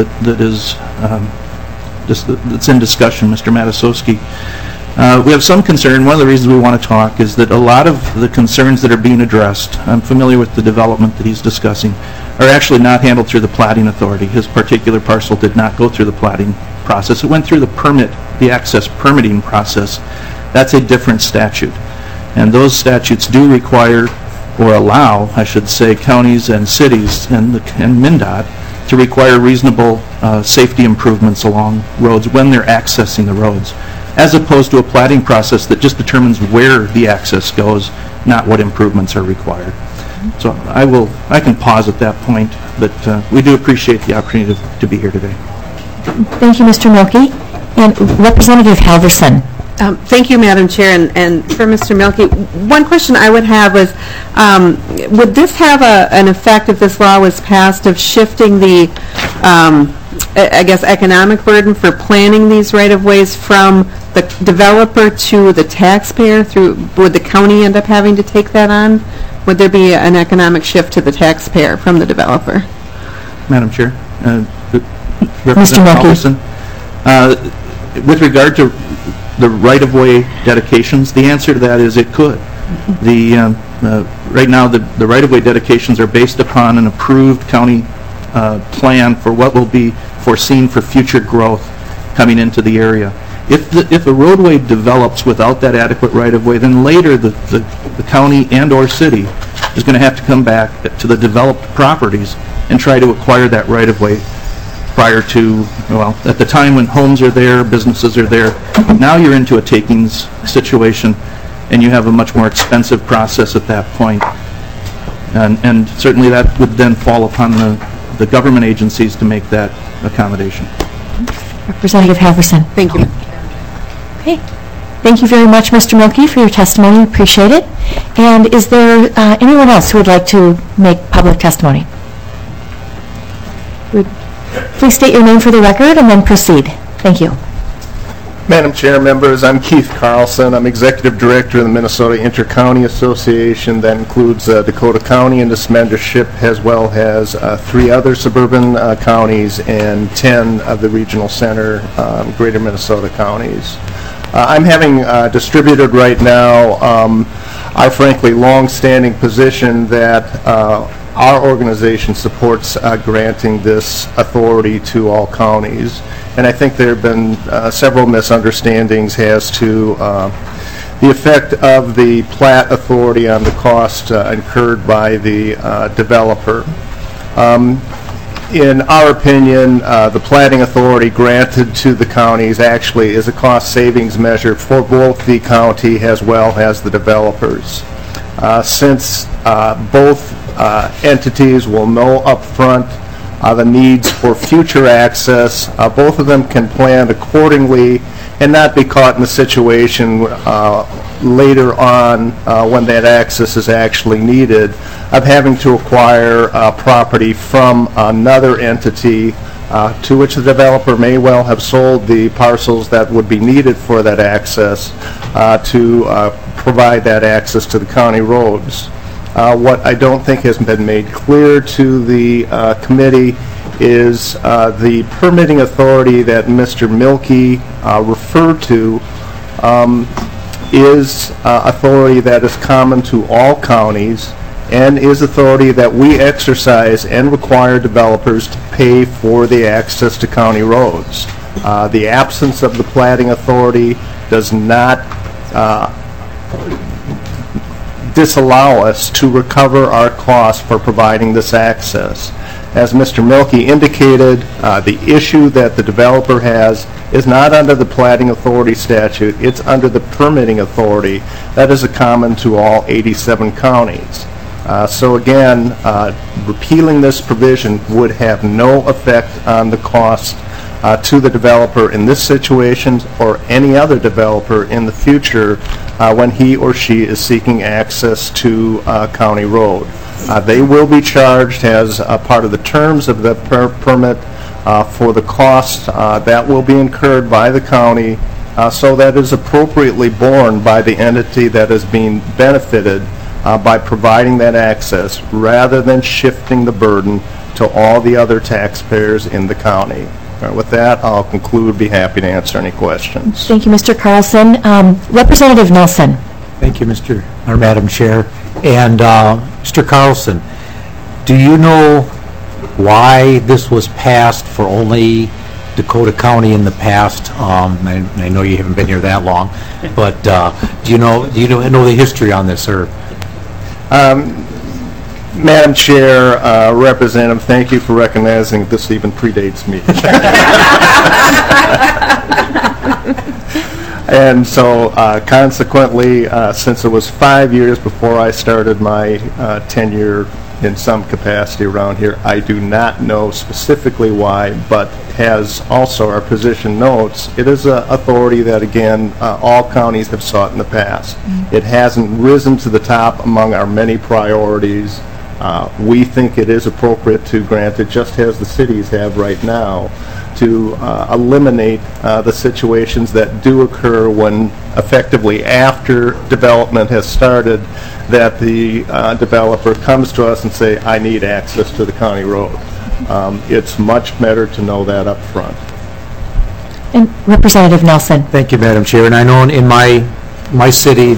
that's in discussion, Mr. Matusowski. We have some concern. One of the reasons we want to talk is that a lot of the concerns that are being addressed, I'm familiar with the development that he's discussing, are actually not handled through the platting authority. His particular parcel did not go through the platting process. It went through the access permitting process. That's a different statute. And those statutes do require, or allow, I should say, counties and cities and MnDOT to require reasonable safety improvements along roads when they're accessing the roads, as opposed to a platting process that just determines where the access goes, not what improvements are required. So I can pause at that point, but we do appreciate the opportunity to be here today. Thank you, Mr. Milkey. And Representative Halverson. Thank you, Madam Chair, and for Mr. Milkey. One question I would have was, would this have an effect if this law was passed of shifting the, I guess, economic burden for planning these right-of-ways from the developer to the taxpayer? Would the county end up having to take that on? Would there be an economic shift to the taxpayer from the developer? Madam Chair, Mr. Halverson, with regard to the right-of-way dedications, the answer to that is it could. Right now, the right-of-way dedications are based upon an approved county plan for what will be foreseen for future growth coming into the area. If a roadway develops without that adequate right-of-way, then later the county and or city is going to have to come back to the developed properties and try to acquire that right-of-way prior to, well, at the time when homes are there, businesses are there. Now you're into a takings situation, and you have a much more expensive process at that point. And certainly that would then fall upon the government agencies to make that accommodation. Representative Halverson. Thank you. Okay. Thank you very much, Mr. Milkey, for your testimony. Appreciate it. And is there anyone else who would like to make public testimony? Please state your name for the record and then proceed. Thank you. Madam Chair, members, I'm Keith Carlson. I'm Executive Director of the Minnesota Inter-County Association. That includes Dakota County and its membership, as well as 3 other suburban counties and 10 of the regional center greater Minnesota counties. I'm having distributed right now our frankly long-standing position that our organization supports granting this authority to all counties. And I think there have been several misunderstandings as to the effect of the plat authority on the cost incurred by the developer. In our opinion, the platting authority granted to the counties actually is a cost savings measure for both the county as well as the developers. Since both entities will know up front the needs for future access, both of them can plan accordingly and not be caught in a situation later on when that access is actually needed of having to acquire property from another entity to which the developer may well have sold the parcels that would be needed for that access to provide that access to the county roads. What I don't think has been made clear to the committee is the permitting authority that Mr. Milkey referred to is authority that is common to all counties and is authority that we exercise and require developers to pay for the access to county roads. The absence of the platting authority does not disallow us to recover our costs for providing this access. As Mr. Milkey indicated, the issue that the developer has is not under the platting authority statute, it's under the permitting authority that is common to all 87 counties. So again, repealing this provision would have no effect on the cost to the developer in this situation or any other developer in the future when he or she is seeking access to county road. They will be charged as part of the terms of the permit for the cost that will be incurred by the county, so that is appropriately borne by the entity that is being benefited by providing that access, rather than shifting the burden to all the other taxpayers in the county. With that, I'll conclude. Be happy to answer any questions. Thank you, Mr. Carlson. Representative Nelson. Thank you, Madam Chair. And Mr. Carlson, do you know why this was passed for only Dakota County in the past? I know you haven't been here that long, but do you know the history on this, or? Madam Chair, Representative, thank you for recognizing this even predates me. And so, consequently, since it was 5 years before I started my tenure in some capacity around here, I do not know specifically why, but as also our position notes, it is an authority that, again, all counties have sought in the past. It hasn't risen to the top among our many priorities. We think it is appropriate to grant it, just as the cities have right now, to eliminate the situations that do occur when effectively after development has started, that the developer comes to us and say, I need access to the county road. It's much better to know that up front. And Representative Nelson. Thank you, Madam Chair. And I know in my city,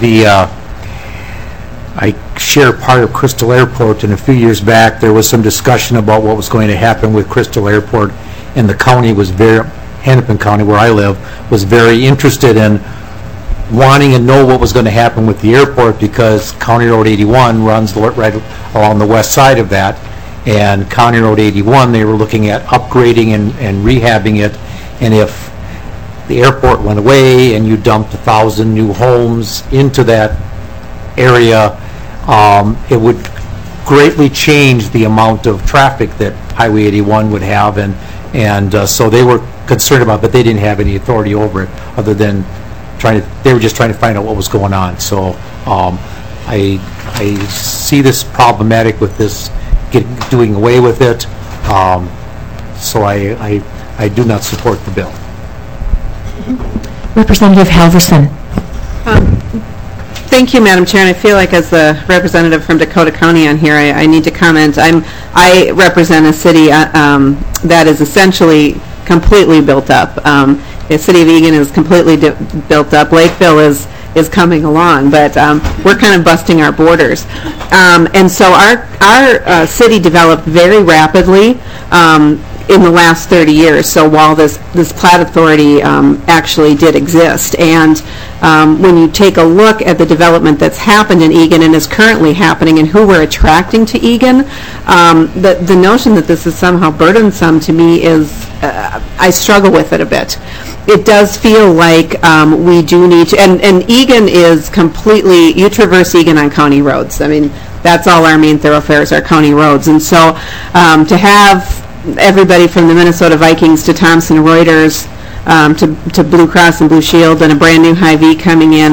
I share part of Crystal Airport, and a few years back there was some discussion about what was going to happen with Crystal Airport, and the county was Hennepin County, where I live, was very interested in wanting to know what was going to happen with the airport, because County Road 81 runs right along the west side of that, and County Road 81, they were looking at upgrading and rehabbing it, and if the airport went away and you dumped 1,000 new homes into that area, it would greatly change the amount of traffic that Highway 81 would have, and so they were concerned about it, but they didn't have any authority over it other than they were just trying to find out what was going on. So I see this problematic with this doing away with it. So I do not support the bill. Representative Halverson. Thank you, Madam Chair, and I feel like as the representative from Dakota County on here, I need to comment. I represent a city that is essentially completely built up. The city of Eagan is completely built up. Lakeville is coming along, but we're kind of busting our borders. And so our city developed very rapidly in the last 30 years, so while this plat authority actually did exist. And when you take a look at the development that's happened in Eagan and is currently happening and who we're attracting to Eagan, the notion that this is somehow burdensome to me is, I struggle with it a bit. It does feel like we do need to, and Eagan is completely, you traverse Eagan on county roads. I mean, that's all our main thoroughfares are county roads. And so to have everybody from the Minnesota Vikings to Thomson Reuters to Blue Cross and Blue Shield and a brand new Hy-Vee coming in,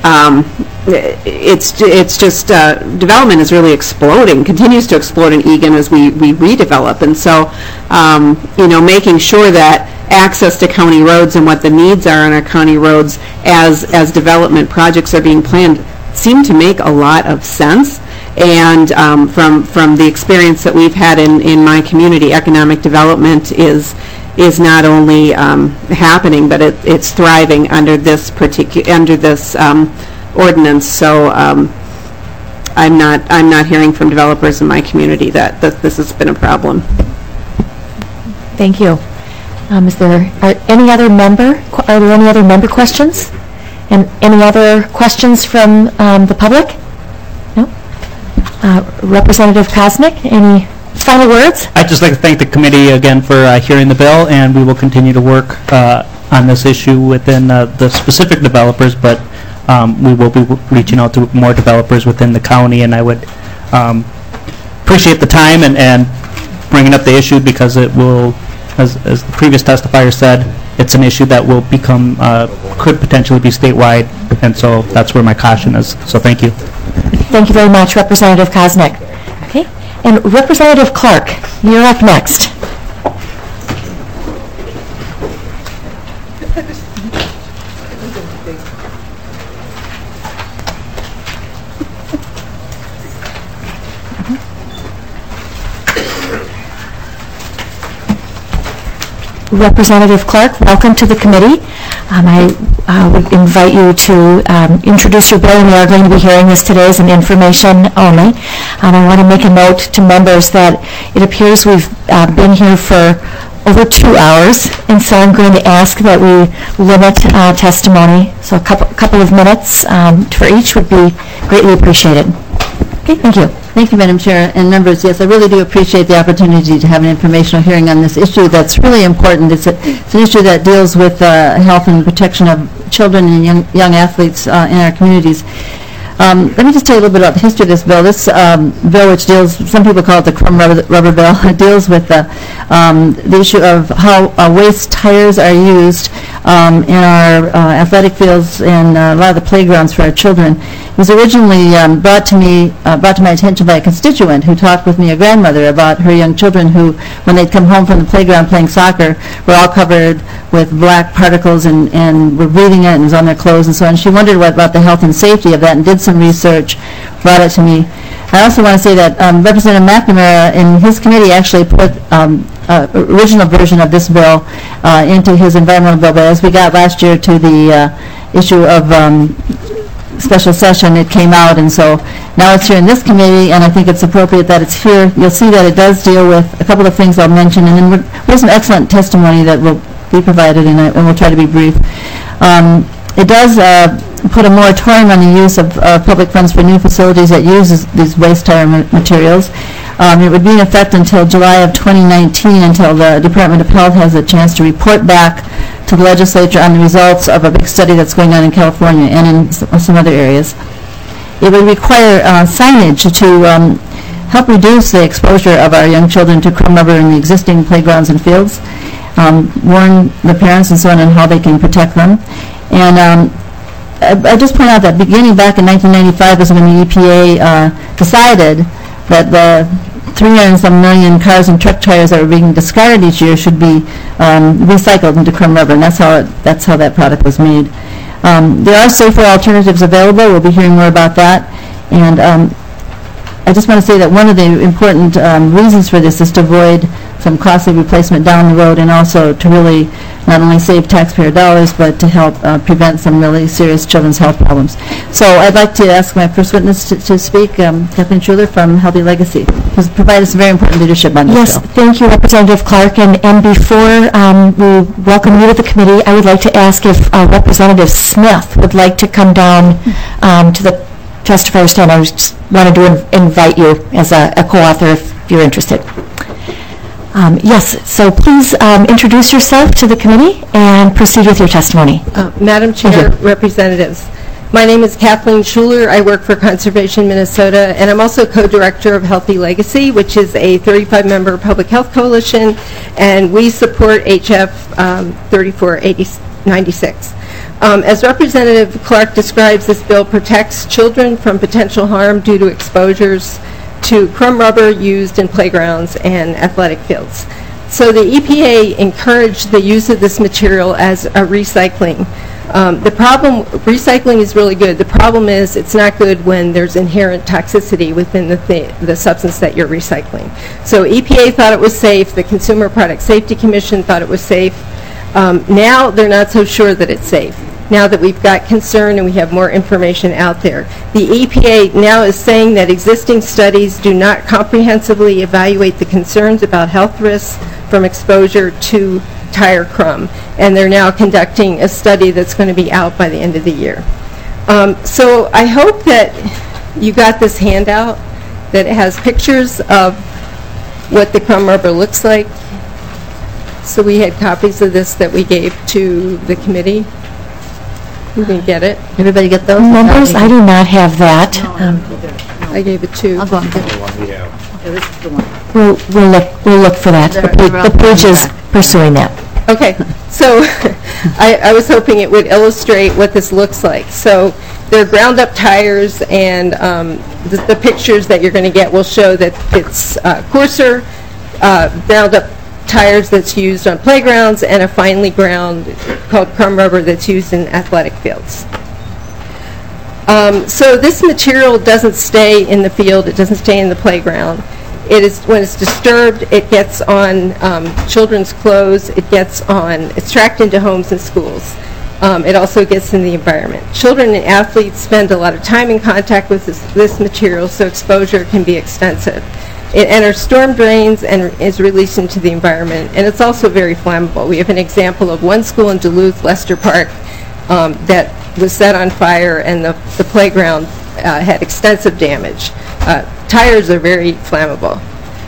it's just development is really exploding, continues to explode in Eagan as we redevelop. And so making sure that access to county roads and what the needs are on our county roads as development projects are being planned seem to make a lot of sense. And from the experience that we've had in my community, economic development is not only happening, but it's thriving under this ordinance. So I'm not hearing from developers in my community that this has been a problem. Thank you. Are there any other member questions? And any other questions from the public? No? Representative Koznick, any final words? I'd just like to thank the committee again for hearing the bill, and we will continue to work on this issue within the specific developers, but we will be reaching out to more developers within the county, and I would appreciate the time and bringing up the issue because it will, as the previous testifier said, it's an issue that will become, could potentially be statewide, and so that's where my caution is. So thank you. Thank you very much, Representative Koznick. Okay, and Representative Clark, you're up next. Representative Clark, welcome to the committee. I would invite you to introduce your bill, and we are going to be hearing this today as an information only. I want to make a note to members that it appears we've been here for over 2 hours, and so I'm going to ask that we limit testimony. So a couple of minutes for each would be greatly appreciated. Okay, thank you. Thank you, Madam Chair, and members. Yes, I really do appreciate the opportunity to have an informational hearing on this issue that's really important. It's an issue that deals with health and protection of children and young athletes in our communities. Let me just tell you a little bit about the history of this bill. This bill, which deals, some people call it the crumb rubber bill, deals with the issue of how waste tires are used in our athletic fields and a lot of the playgrounds for our children. It was originally brought to my attention by a constituent who talked with me, a grandmother, about her young children who, when they'd come home from the playground playing soccer, were all covered with black particles and were breathing it and it was on their clothes and so on. She wondered about the health and safety of that and did some research, brought it to me. I also want to say that Representative McNamara in his committee actually put original version of this bill into his environmental bill, but as we got last year to the issue of special session, it came out, and so now it's here in this committee, and I think it's appropriate that it's here. You'll see that it does deal with a couple of things I'll mention, and then there's some excellent testimony that will be provided, and we'll try to be brief. It does put a moratorium on the use of public funds for new facilities that use these waste tire materials. It would be in effect until July of 2019, until the Department of Health has a chance to report back to the legislature on the results of a big study that's going on in California and in some other areas. It would require signage to help reduce the exposure of our young children to crumb rubber in the existing playgrounds and fields, warn the parents and so on how they can protect them. And I just point out that beginning back in 1995 was when the EPA decided that the 300 and some million cars and truck tires that were being discarded each year should be recycled into crumb rubber, and that's how that product was made. There are safer alternatives available. We'll be hearing more about that. And I just want to say that one of the important reasons for this is to avoid some costly replacement down the road, and also to really not only save taxpayer dollars, but to help prevent some really serious children's health problems. So I'd like to ask my first witness to speak, Kathleen Schuler from Healthy Legacy, who's provided some very important leadership on this Yes, bill. thank you, Representative Clark. And before we welcome you to the committee, I would like to ask if Representative Smith would like to come down to the testifier stand. I just wanted to invite you as a co-author if you're interested. Yes, so please introduce yourself to the committee and proceed with your testimony. Madam Chair, Representatives, my name is Kathleen Schuler. I work for Conservation Minnesota, and I'm also co-director of Healthy Legacy, which is a 35-member public health coalition, and we support HF 3496. As Representative Clark describes, this bill protects children from potential harm due to exposures to crumb rubber used in playgrounds and athletic fields. So the EPA encouraged the use of this material as a recycling. Recycling is really good. The problem is it's not good when there's inherent toxicity within the substance that you're recycling. So EPA thought it was safe. The Consumer Product Safety Commission thought it was safe. Now they're not so sure that it's safe. Now that we've got concern and we have more information out there. The EPA now is saying that existing studies do not comprehensively evaluate the concerns about health risks from exposure to tire crumb, and they're now conducting a study that's going to be out by the end of the year. So I hope that you got this handout, that it has pictures of what the crumb rubber looks like. So we had copies of this that we gave to the committee. You can get it. Everybody get those? Members, I do not have that. I gave it to. I'll go and get it. We'll look for that. The page is pursuing that. Okay, so I was hoping it would illustrate what this looks like. So they're ground up tires, and the pictures that you're going to get will show that it's coarser, ground up tires that's used on playgrounds, and a finely ground called crumb rubber that's used in athletic fields. So this material doesn't stay in the field, it doesn't stay in the playground. It is, when it's disturbed, it gets on children's clothes, it's tracked into homes and schools. It also gets in the environment. Children and athletes spend a lot of time in contact with this material, so exposure can be extensive. It enters storm drains and is released into the environment, and it's also very flammable. We have an example of one school in Duluth, Lester Park, that was set on fire, and the playground had extensive damage. Tires are very flammable.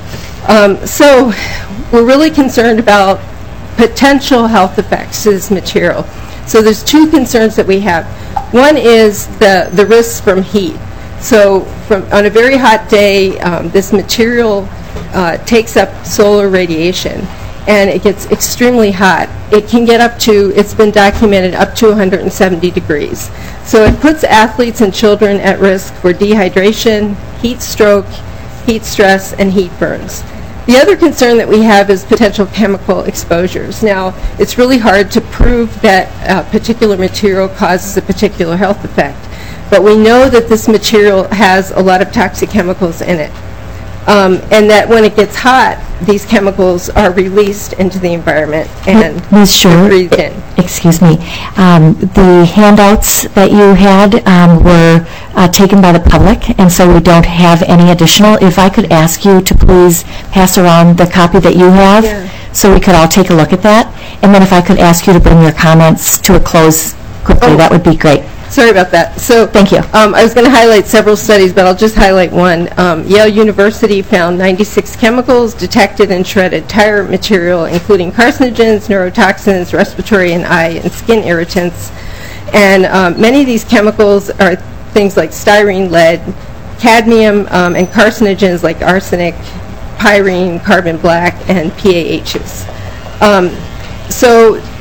So we're really concerned about potential health effects to this material. So there's two concerns that we have. One is the risks from heat. So on a very hot day, this material takes up solar radiation, and it gets extremely hot. It can get up to, it's been documented, up to 170 degrees. So it puts athletes and children at risk for dehydration, heat stroke, heat stress, and heat burns. The other concern that we have is potential chemical exposures. Now, it's really hard to prove that a particular material causes a particular health effect, but we know that this material has a lot of toxic chemicals in it, and that when it gets hot, these chemicals are released into the environment and Ms. Schuler, breathed in. excuse me, the handouts that you had were taken by the public, and so we don't have any additional. If I could ask you to please pass around the copy that you have, so we could all take a look at that, and then if I could ask you to bring your comments to a close quickly, that would be great. Sorry about that. So, thank you. I was going to highlight several studies, but I'll just highlight one. Yale University found 96 chemicals detected in shredded tire material, including carcinogens, neurotoxins, respiratory and eye and skin irritants. And many of these chemicals are things like styrene, lead, cadmium, and carcinogens like arsenic, pyrene, carbon black, and PAHs. So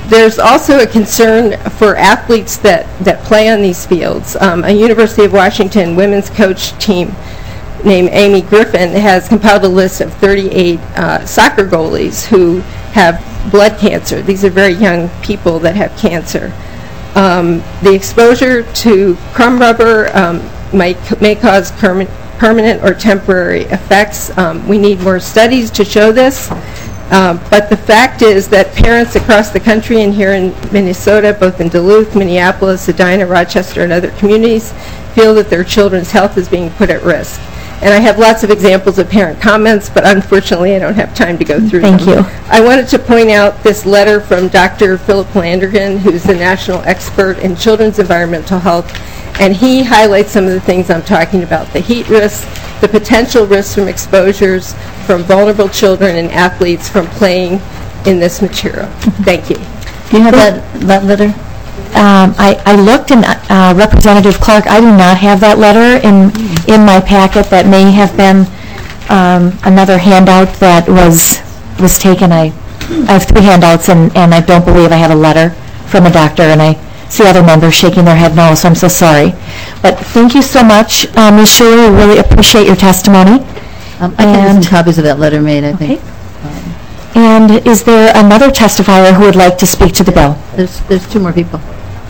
There's also a concern for athletes that play on these fields. A University of Washington women's coach team named Amy Griffin has compiled a list of 38 soccer goalies who have blood cancer. These are very young people that have cancer. The exposure to crumb rubber may cause permanent or temporary effects. We need more studies to show this. But the fact is that parents across the country and here in Minnesota, both in Duluth, Minneapolis, Edina, Rochester, and other communities, feel that their children's health is being put at risk. And I have lots of examples of parent comments, but unfortunately I don't have time to go through them. Thank you. I wanted to point out this letter from Dr. Philip Landrigan, who's the national expert in children's environmental health, and he highlights some of the things I'm talking about: the heat risks, the potential risks from exposures from vulnerable children and athletes from playing in this material. Thank you. Do you have that letter? I looked, and Representative Clark, I do not have that letter in my packet. That may have been another handout that was taken. I have 3 handouts, and I don't believe I have a letter from a doctor, and I see other members shaking their head no, so I'm so sorry. But thank you so much, Ms. Schuler. We really appreciate your testimony. I can have some copies of that letter made, I think. And is there another testifier who would like to speak to the bill? There's 2 more people.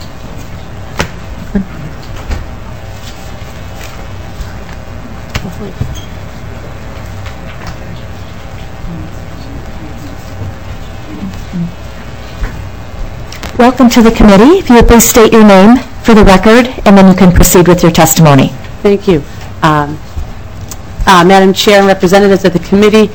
Welcome to the committee. If you would please state your name for the record, and then you can proceed with your testimony. Thank you. Madam Chair and representatives of the committee,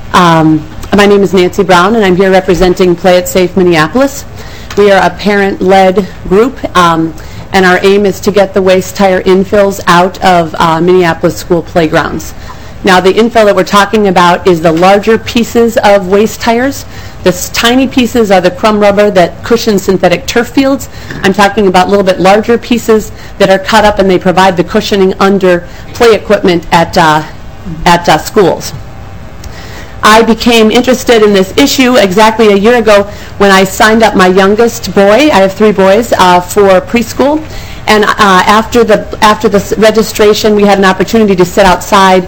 my name is Nancy Brown, and I'm here representing Play It Safe Minneapolis. We are a parent-led group, and our aim is to get the waste tire infills out of Minneapolis school playgrounds. Now, the infill that we're talking about is the larger pieces of waste tires. The tiny pieces are the crumb rubber that cushion synthetic turf fields. I'm talking about a little bit larger pieces that are cut up, and they provide the cushioning under play equipment at schools. I became interested in this issue exactly a year ago when I signed up my youngest boy, I have 3 boys, for preschool. And after the registration, we had an opportunity to stand outside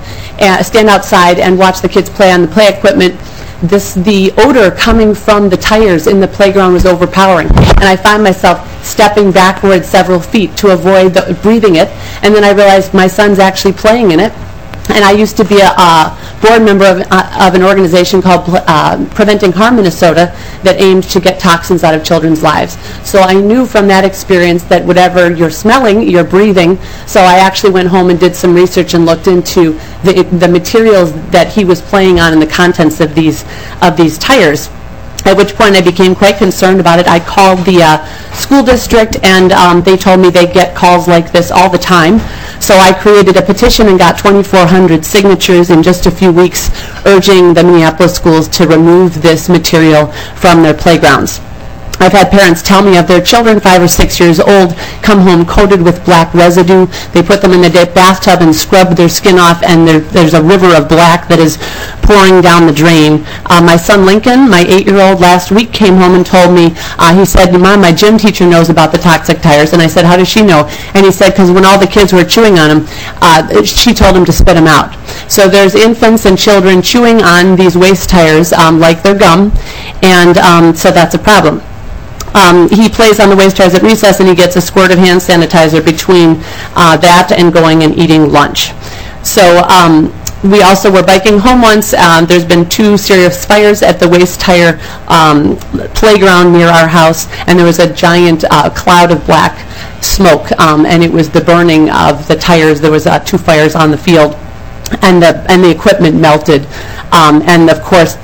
and watch the kids play on the play equipment. The odor coming from the tires in the playground was overpowering, and I found myself stepping backward several feet to avoid breathing it. And then I realized my son's actually playing in it. And I used to be a board member of an organization called Preventing Harm Minnesota that aimed to get toxins out of children's lives. So I knew from that experience that whatever you're smelling, you're breathing. So I actually went home and did some research and looked into the materials that he was playing on and the contents of these tires. At which point I became quite concerned about it. I called the school district, and they told me they get calls like this all the time. So I created a petition and got 2,400 signatures in just a few weeks, urging the Minneapolis schools to remove this material from their playgrounds. I've had parents tell me of their children, 5 or 6 years old, come home coated with black residue. They put them in the bathtub and scrub their skin off, and there's a river of black that is pouring down the drain. My son Lincoln, my 8-year-old, last week came home and told me, he said, "Mom, my gym teacher knows about the toxic tires." And I said, "How does she know?" And he said, "Because when all the kids were chewing on them, she told him to spit them out." So there's infants and children chewing on these waste tires like they're gum, and so that's a problem. He plays on the waste tires at recess, and he gets a squirt of hand sanitizer between that and going and eating lunch. So we also were biking home once. There's been 2 serious fires at the waste tire playground near our house, and there was a giant cloud of black smoke, and it was the burning of the tires. There was 2 fires on the field, and the equipment melted, and of course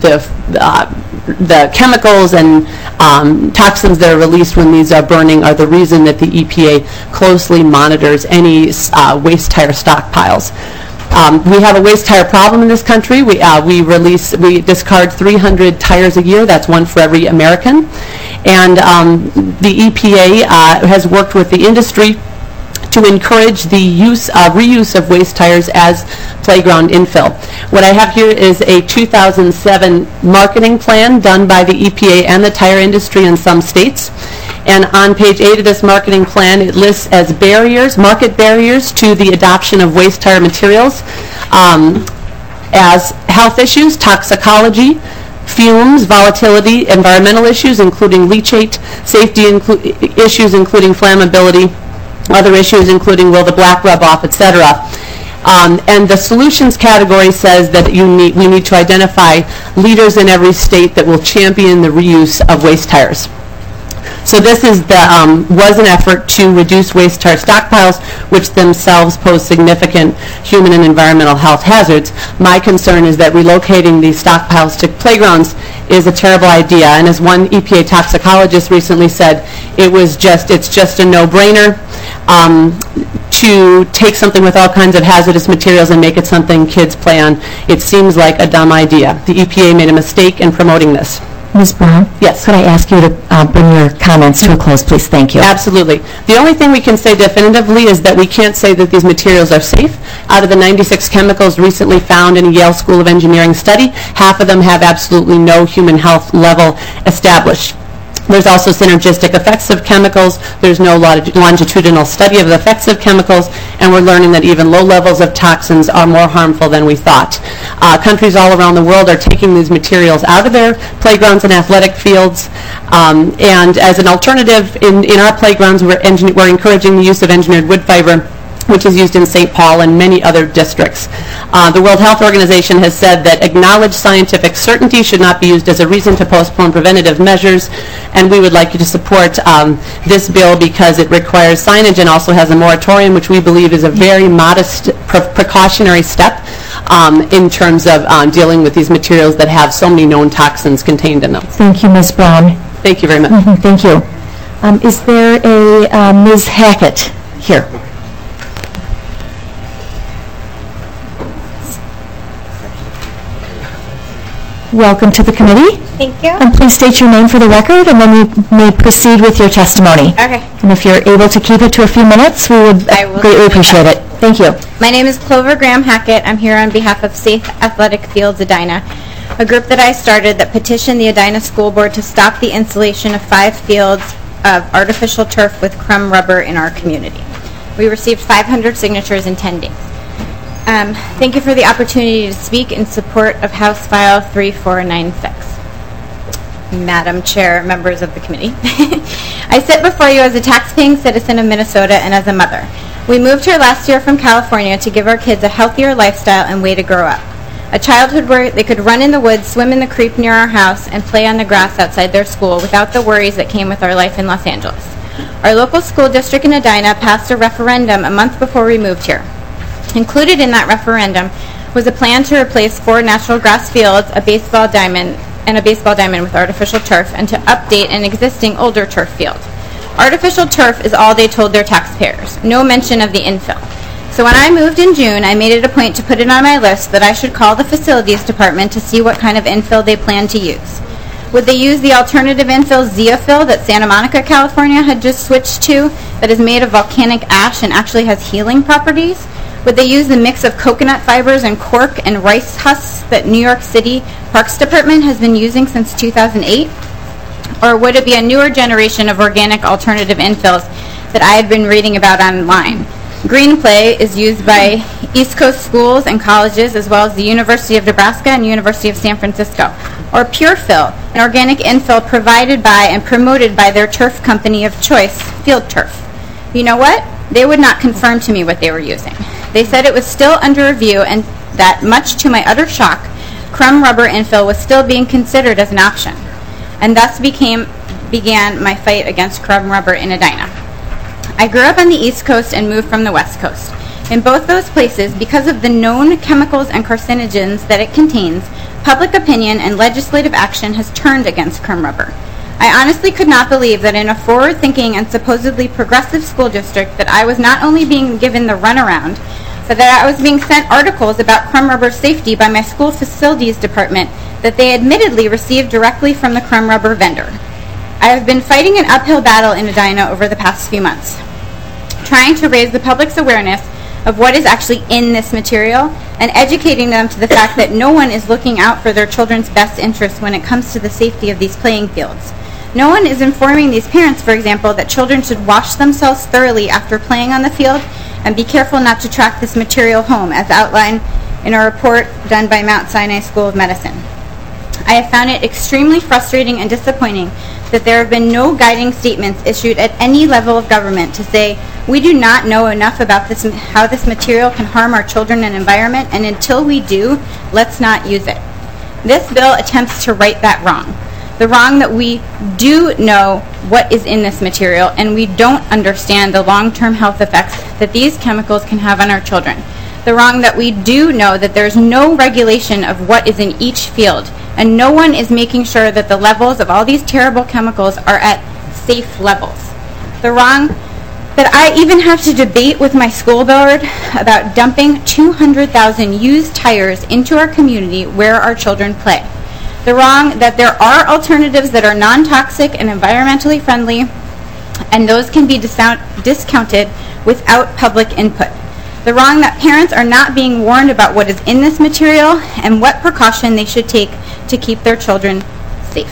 the chemicals and toxins that are released when these are burning are the reason that the EPA closely monitors any waste tire stockpiles. We have a waste tire problem in this country. We discard 300 tires a year. That's 1 for every American. And the EPA has worked with the industry to to encourage the reuse of waste tires as playground infill. What I have here is a 2007 marketing plan done by the EPA and the tire industry in some states. And on page 8 of this marketing plan, it lists as market barriers to the adoption of waste tire materials as health issues, toxicology, fumes, volatility, environmental issues including leachate, safety issues including flammability, other issues including will the black rub off, etc. And the solutions category says that we need to identify leaders in every state that will champion the reuse of waste tires. So this is was an effort to reduce waste tire stockpiles, which themselves pose significant human and environmental health hazards. My concern is that relocating these stockpiles to playgrounds is a terrible idea. And as one EPA toxicologist recently said, it's just a no-brainer to take something with all kinds of hazardous materials and make it something kids play on. It seems like a dumb idea. The EPA made a mistake in promoting this. Ms. Brown? Yes. Could I ask you to bring your comments to a close, please? Thank you. Absolutely. The only thing we can say definitively is that we can't say that these materials are safe. Out of the 96 chemicals recently found in a Yale School of Engineering study, half of them have absolutely no human health level established. There's also synergistic effects of chemicals. There's no longitudinal study of the effects of chemicals, and we're learning that even low levels of toxins are more harmful than we thought. Countries all around the world are taking these materials out of their playgrounds and athletic fields, and as an alternative, in our playgrounds, we're encouraging the use of engineered wood fiber, which is used in St. Paul and many other districts. The World Health Organization has said that acknowledged scientific certainty should not be used as a reason to postpone preventative measures, and we would like you to support this bill because it requires signage and also has a moratorium, which we believe is a very modest precautionary step in terms of dealing with these materials that have so many known toxins contained in them. Thank you, Ms. Brown. Thank you very much. Thank you. Is there a Ms. Hackett here? Welcome to the committee. Thank you. And please state your name for the record, and then you may proceed with your testimony. Okay. And if you're able to keep it to a few minutes, we would greatly appreciate it. Thank you. My name is Clover Graham Hackett. I'm here on behalf of Safe Athletic Fields Edina, a group that I started that petitioned the Edina School Board to stop the installation of 5 fields of artificial turf with crumb rubber in our community. We received 500 signatures in 10 days. Thank you for the opportunity to speak in support of House File 3496. Madam Chair, members of the committee. I sit before you as a tax-paying citizen of Minnesota and as a mother. We moved here last year from California to give our kids a healthier lifestyle and way to grow up. A childhood where they could run in the woods, swim in the creek near our house, and play on the grass outside their school without the worries that came with our life in Los Angeles. Our local school district in Edina passed a referendum a month before we moved here. Included in that referendum was a plan to replace 4 natural grass fields, a baseball diamond with artificial turf, and to update an existing older turf field. Artificial turf is all they told their taxpayers. No mention of the infill. So when I moved in June, I made it a point to put it on my list that I should call the facilities department to see what kind of infill they plan to use. Would they use the alternative infill Zeofill that Santa Monica, California had just switched to, that is made of volcanic ash and actually has healing properties? Would they use the mix of coconut fibers and cork and rice husks that New York City Parks Department has been using since 2008? Or would it be a newer generation of organic alternative infills that I had been reading about online? Green Play is used by East Coast schools and colleges as well as the University of Nebraska and University of San Francisco. Or PureFill, an organic infill provided by and promoted by their turf company of choice, Field Turf. You know what? They would not confirm to me what they were using. They said it was still under review and that, much to my utter shock, crumb rubber infill was still being considered as an option. And thus began my fight against crumb rubber in Edina. I grew up on the East Coast and moved from the West Coast. In both those places, because of the known chemicals and carcinogens that it contains, public opinion and legislative action has turned against crumb rubber. I honestly could not believe that in a forward-thinking and supposedly progressive school district that I was not only being given the runaround, but that I was being sent articles about crumb rubber safety by my school facilities department that they admittedly received directly from the crumb rubber vendor. I have been fighting an uphill battle in Edina over the past few months. trying to raise the public's awareness of what is actually in this material and educating them to the fact that no one is looking out for their children's best interests when it comes to the safety of these playing fields. No one is informing these parents, for example, that children should wash themselves thoroughly after playing on the field and be careful not to track this material home, as outlined in a report done by Mount Sinai School of Medicine. I have found it extremely frustrating and disappointing that there have been no guiding statements issued at any level of government to say, we do not know enough about this, how this material can harm our children and environment, and until we do, let's not use it. This bill attempts to right that wrong. The wrong that we do know what is in this material, and we don't understand the long-term health effects that these chemicals can have on our children. The wrong that we do know that there's no regulation of what is in each field, and no one is making sure that the levels of all these terrible chemicals are at safe levels. The wrong that I even have to debate with my school board about dumping 200,000 used tires into our community where our children play. The wrong that there are alternatives that are non-toxic and environmentally friendly, and those can be discounted without public input. The wrong that parents are not being warned about what is in this material and what precaution they should take to keep their children safe.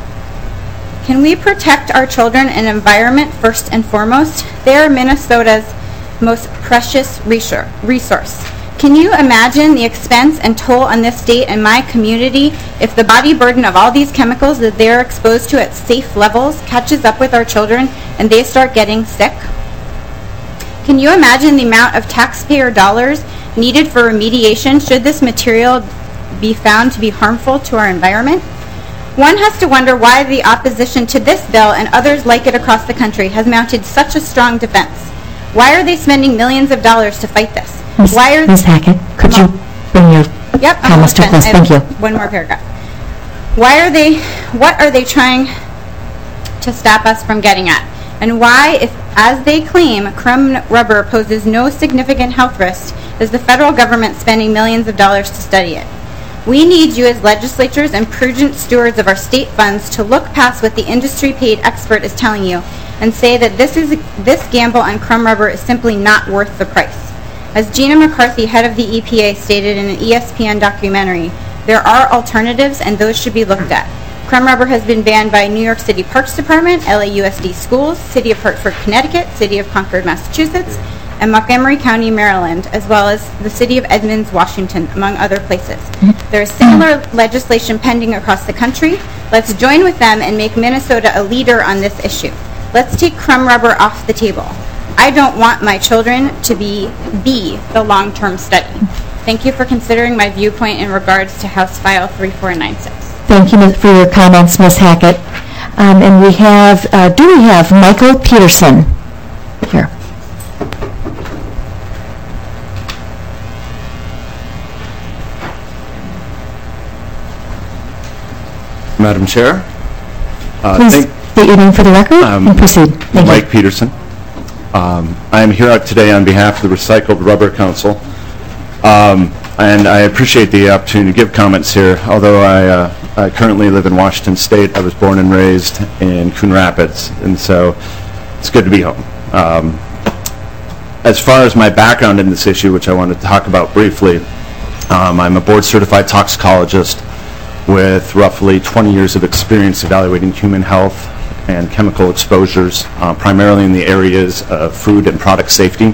Can we protect our children and environment first and foremost? They are Minnesota's most precious resource. Can you imagine the expense and toll on this state and my community if the body burden of all these chemicals that they're exposed to at safe levels catches up with our children and they start getting sick? Can you imagine the amount of taxpayer dollars needed for remediation should this material be found to be harmful to our environment? One has to wonder why the opposition to this bill and others like it across the country has mounted such a strong defense. Why are they spending millions of dollars to fight this? Ms. Hackett, could you bring your comments to a close? Thank you. One more paragraph. What are they trying to stop us from getting at? And why, if, as they claim, crumb rubber poses no significant health risk, is the federal government spending millions of dollars to study it? We need you as legislators and prudent stewards of our state funds to look past what the industry-paid expert is telling you and say that this gamble on crumb rubber is simply not worth the price. As Gina McCarthy, head of the EPA, stated in an ESPN documentary, there are alternatives and those should be looked at. Crumb rubber has been banned by New York City Parks Department, LAUSD Schools, City of Hartford, Connecticut, City of Concord, Massachusetts, and Montgomery County, Maryland, as well as the City of Edmonds, Washington, among other places. There is similar legislation pending across the country. Let's join with them and make Minnesota a leader on this issue. Let's take crumb rubber off the table. I don't want my children to be the long-term study. Thank you for considering my viewpoint in regards to House File 3496. Thank you for your comments, Ms. Hackett. And we have, do we have Michael Peterson here? Madam Chair. Please state your name for the record and proceed. Thank Mike you. Peterson. I am here today on behalf of the Recycled Rubber Council, and I appreciate the opportunity to give comments here. Although I currently live in Washington State, I was born and raised in Coon Rapids, and so it's good to be home. As far as my background in this issue, which I wanted to talk about briefly, I'm a board-certified toxicologist with roughly 20 years of experience evaluating human health and chemical exposures, primarily in the areas of food and product safety.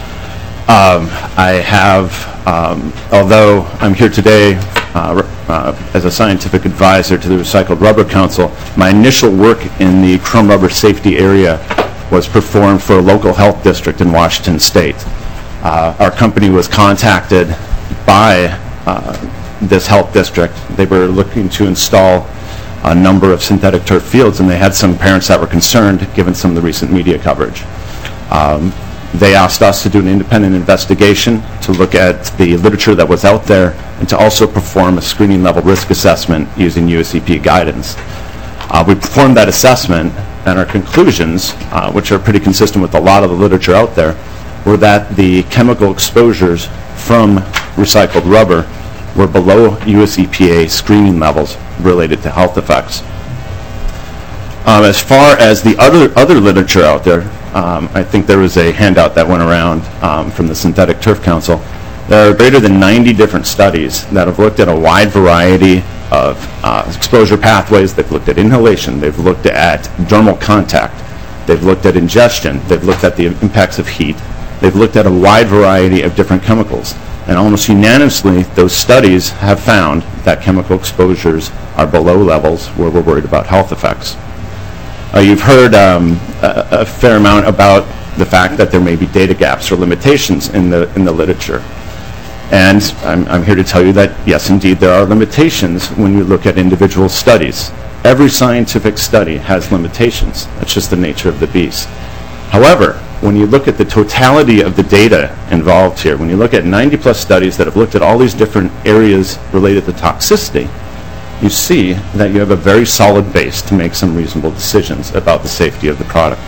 I have, although I'm here today as a scientific advisor to the Recycled Rubber Council, my initial work in the crumb rubber safety area was performed for a local health district in Washington State. Our company was contacted by this health district. They were looking to install a number of synthetic turf fields, and they had some parents that were concerned given some of the recent media coverage. They asked us to do an independent investigation to look at the literature that was out there and to also perform a screening level risk assessment using USEP guidance. We performed that assessment, and our conclusions, which are pretty consistent with a lot of the literature out there, were that the chemical exposures from recycled rubber were below US EPA screening levels related to health effects. As far as the other literature out there, I think there was a handout that went around from the Synthetic Turf Council. There are greater than 90 different studies that have looked at a wide variety of exposure pathways. They've looked at inhalation. They've looked at dermal contact. They've looked at ingestion. They've looked at the impacts of heat. They've looked at a wide variety of different chemicals. And almost unanimously, those studies have found that chemical exposures are below levels where we're worried about health effects. You've heard a fair amount about the fact that there may be data gaps or limitations in the literature. And I'm here to tell you that, yes, indeed, there are limitations when you look at individual studies. Every scientific study has limitations. That's just the nature of the beast. However, when you look at the totality of the data involved here, when you look at 90-plus studies that have looked at all these different areas related to toxicity, you see that you have a very solid base to make some reasonable decisions about the safety of the product.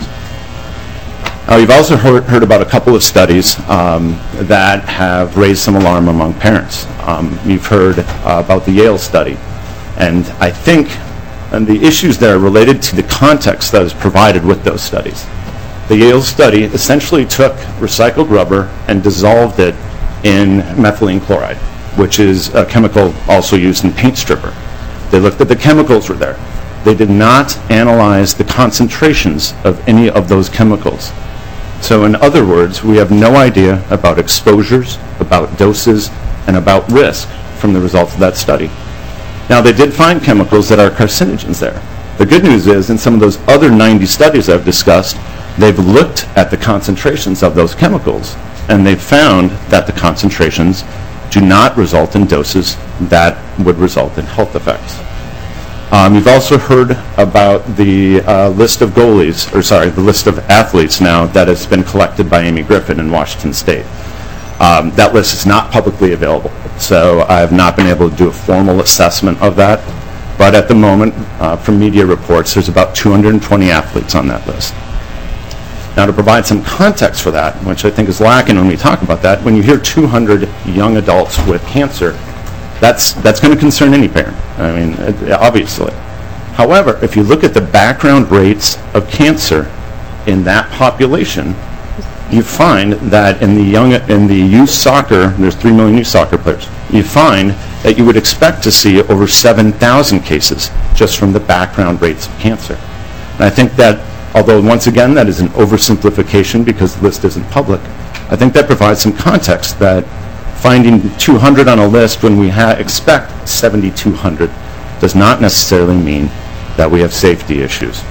You've also heard about a couple of studies that have raised some alarm among parents. You've heard about the Yale study, and I think the issues there are related to the context that is provided with those studies. The Yale study essentially took recycled rubber and dissolved it in methylene chloride, which is a chemical also used in paint stripper. They looked at the chemicals were there. They did not analyze the concentrations of any of those chemicals. So in other words, we have no idea about exposures, about doses, and about risk from the results of that study. Now, they did find chemicals that are carcinogens there. The good news is, in some of those other 90 studies I've discussed, they've looked at the concentrations of those chemicals, and they've found that the concentrations do not result in doses that would result in health effects. You've also heard about the list of the list of athletes now that has been collected by Amy Griffin in Washington State. That list is not publicly available, so I have not been able to do a formal assessment of that. But at the moment, from media reports, there's about 220 athletes on that list. Now, to provide some context for that, which I think is lacking when we talk about that, when you hear 200 young adults with cancer, that's going to concern any parent, I mean, obviously. However, if you look at the background rates of cancer in that population, you find that in the youth soccer, there's 3 million youth soccer players, you find that you would expect to see over 7,000 cases just from the background rates of cancer. And I think that, although once again that is an oversimplification because the list isn't public, I think that provides some context that finding 200 on a list when we expect 7,200 does not necessarily mean that we have safety issues.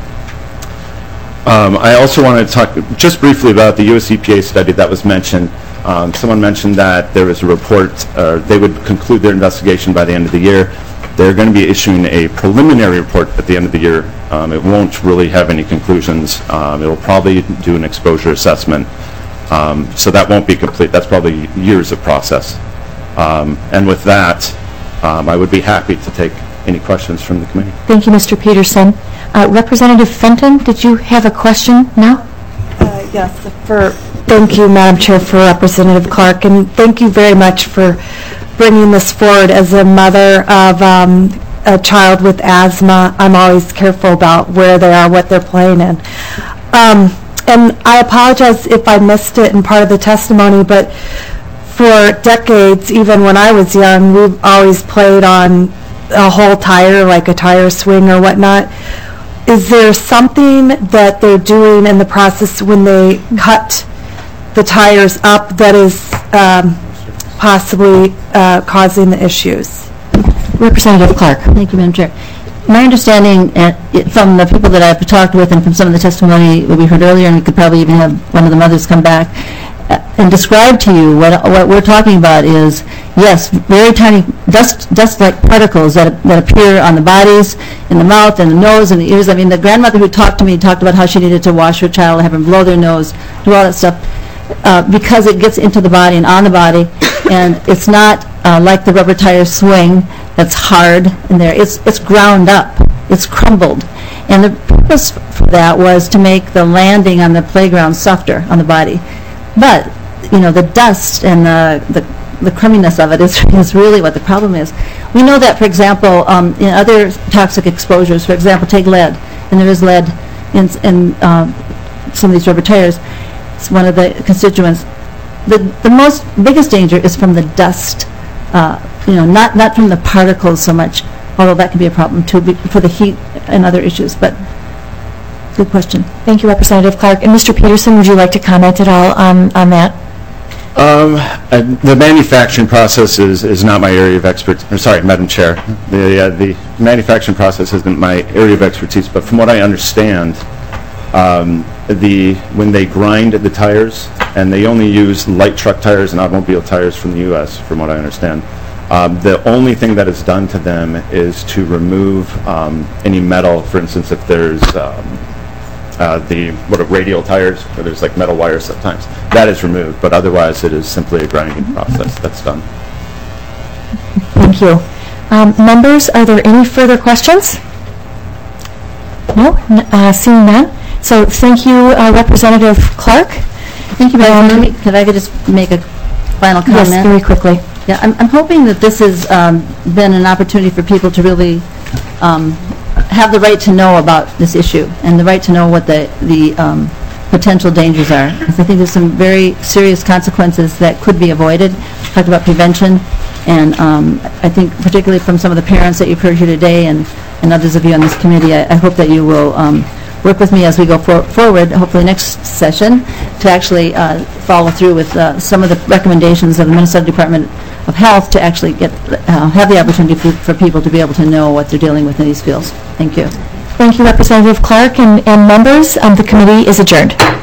I also want to talk just briefly about the US EPA study that was mentioned. Someone mentioned that there was a report, they would conclude their investigation by the end of the year. They're going to be issuing a preliminary report at the end of the year. It won't really have any conclusions. It'll probably do an exposure assessment. So that won't be complete. That's probably years of process. And with that, I would be happy to take any questions from the committee. Thank you, Mr. Peterson. Representative Fenton, did you have a question now? Yes, thank you, Madam Chair, for Representative Clark, and thank you very much for bringing this forward. As a mother of a child with asthma, I'm always careful about where they are, what they're playing in. And I apologize if I missed it in part of the testimony, but for decades, even when I was young, we've always played on a whole tire, like a tire swing or whatnot. Is there something that they're doing in the process when they cut the tires up that is possibly causing the issues? Representative Clark. Thank you, Madam Chair. My understanding from the people that I've talked with and from some of the testimony that we heard earlier, and we could probably even have one of the mothers come back and describe to you what we're talking about is, yes, very tiny dust-like particles that appear on the bodies, in the mouth, and the nose, and the ears. I mean, the grandmother who talked to me talked about how she needed to wash her child, have them blow their nose, do all that stuff, because it gets into the body and on the body, and it's not like the rubber tire swing that's hard in there. It's ground up. It's crumbled. And the purpose for that was to make the landing on the playground softer on the body. But, you know, the dust and the crumminess of it is really what the problem is. We know that, for example, in other toxic exposures, for example, take lead, and there is lead in some of these rubber tires, it's one of the constituents. The biggest danger is from the dust, not from the particles so much, although that can be a problem too, for the heat and other issues, but good question. Thank you, Representative Clark. And Mr. Peterson, would you like to comment at all on that? The manufacturing process is not my area of expertise. Sorry, Madam Chair. The manufacturing process isn't my area of expertise, but from what I understand, when they grind the tires, and they only use light truck tires and automobile tires from the U.S., from what I understand, the only thing that is done to them is to remove any metal. For instance, if there's radial tires, where there's like metal wires sometimes, that is removed, but otherwise it is simply a grinding process that's done. Thank you. Members, are there any further questions? No? Seeing none? So thank you, Representative Clark. Thank you, Madam Chair. Could I just make a final comment? Yes, very quickly. Yeah, I'm hoping that this has been an opportunity for people to really have the right to know about this issue and the right to know what the potential dangers are. Because I think there's some very serious consequences that could be avoided. Talked about prevention, and I think particularly from some of the parents that you've heard here today and others of you on this committee, I hope that you will work with me as we go forward, hopefully next session, to actually follow through with some of the recommendations of the Minnesota Department of Health to actually have the opportunity for people to be able to know what they're dealing with in these fields. Thank you. Thank you, Representative Clark, and members. The committee is adjourned.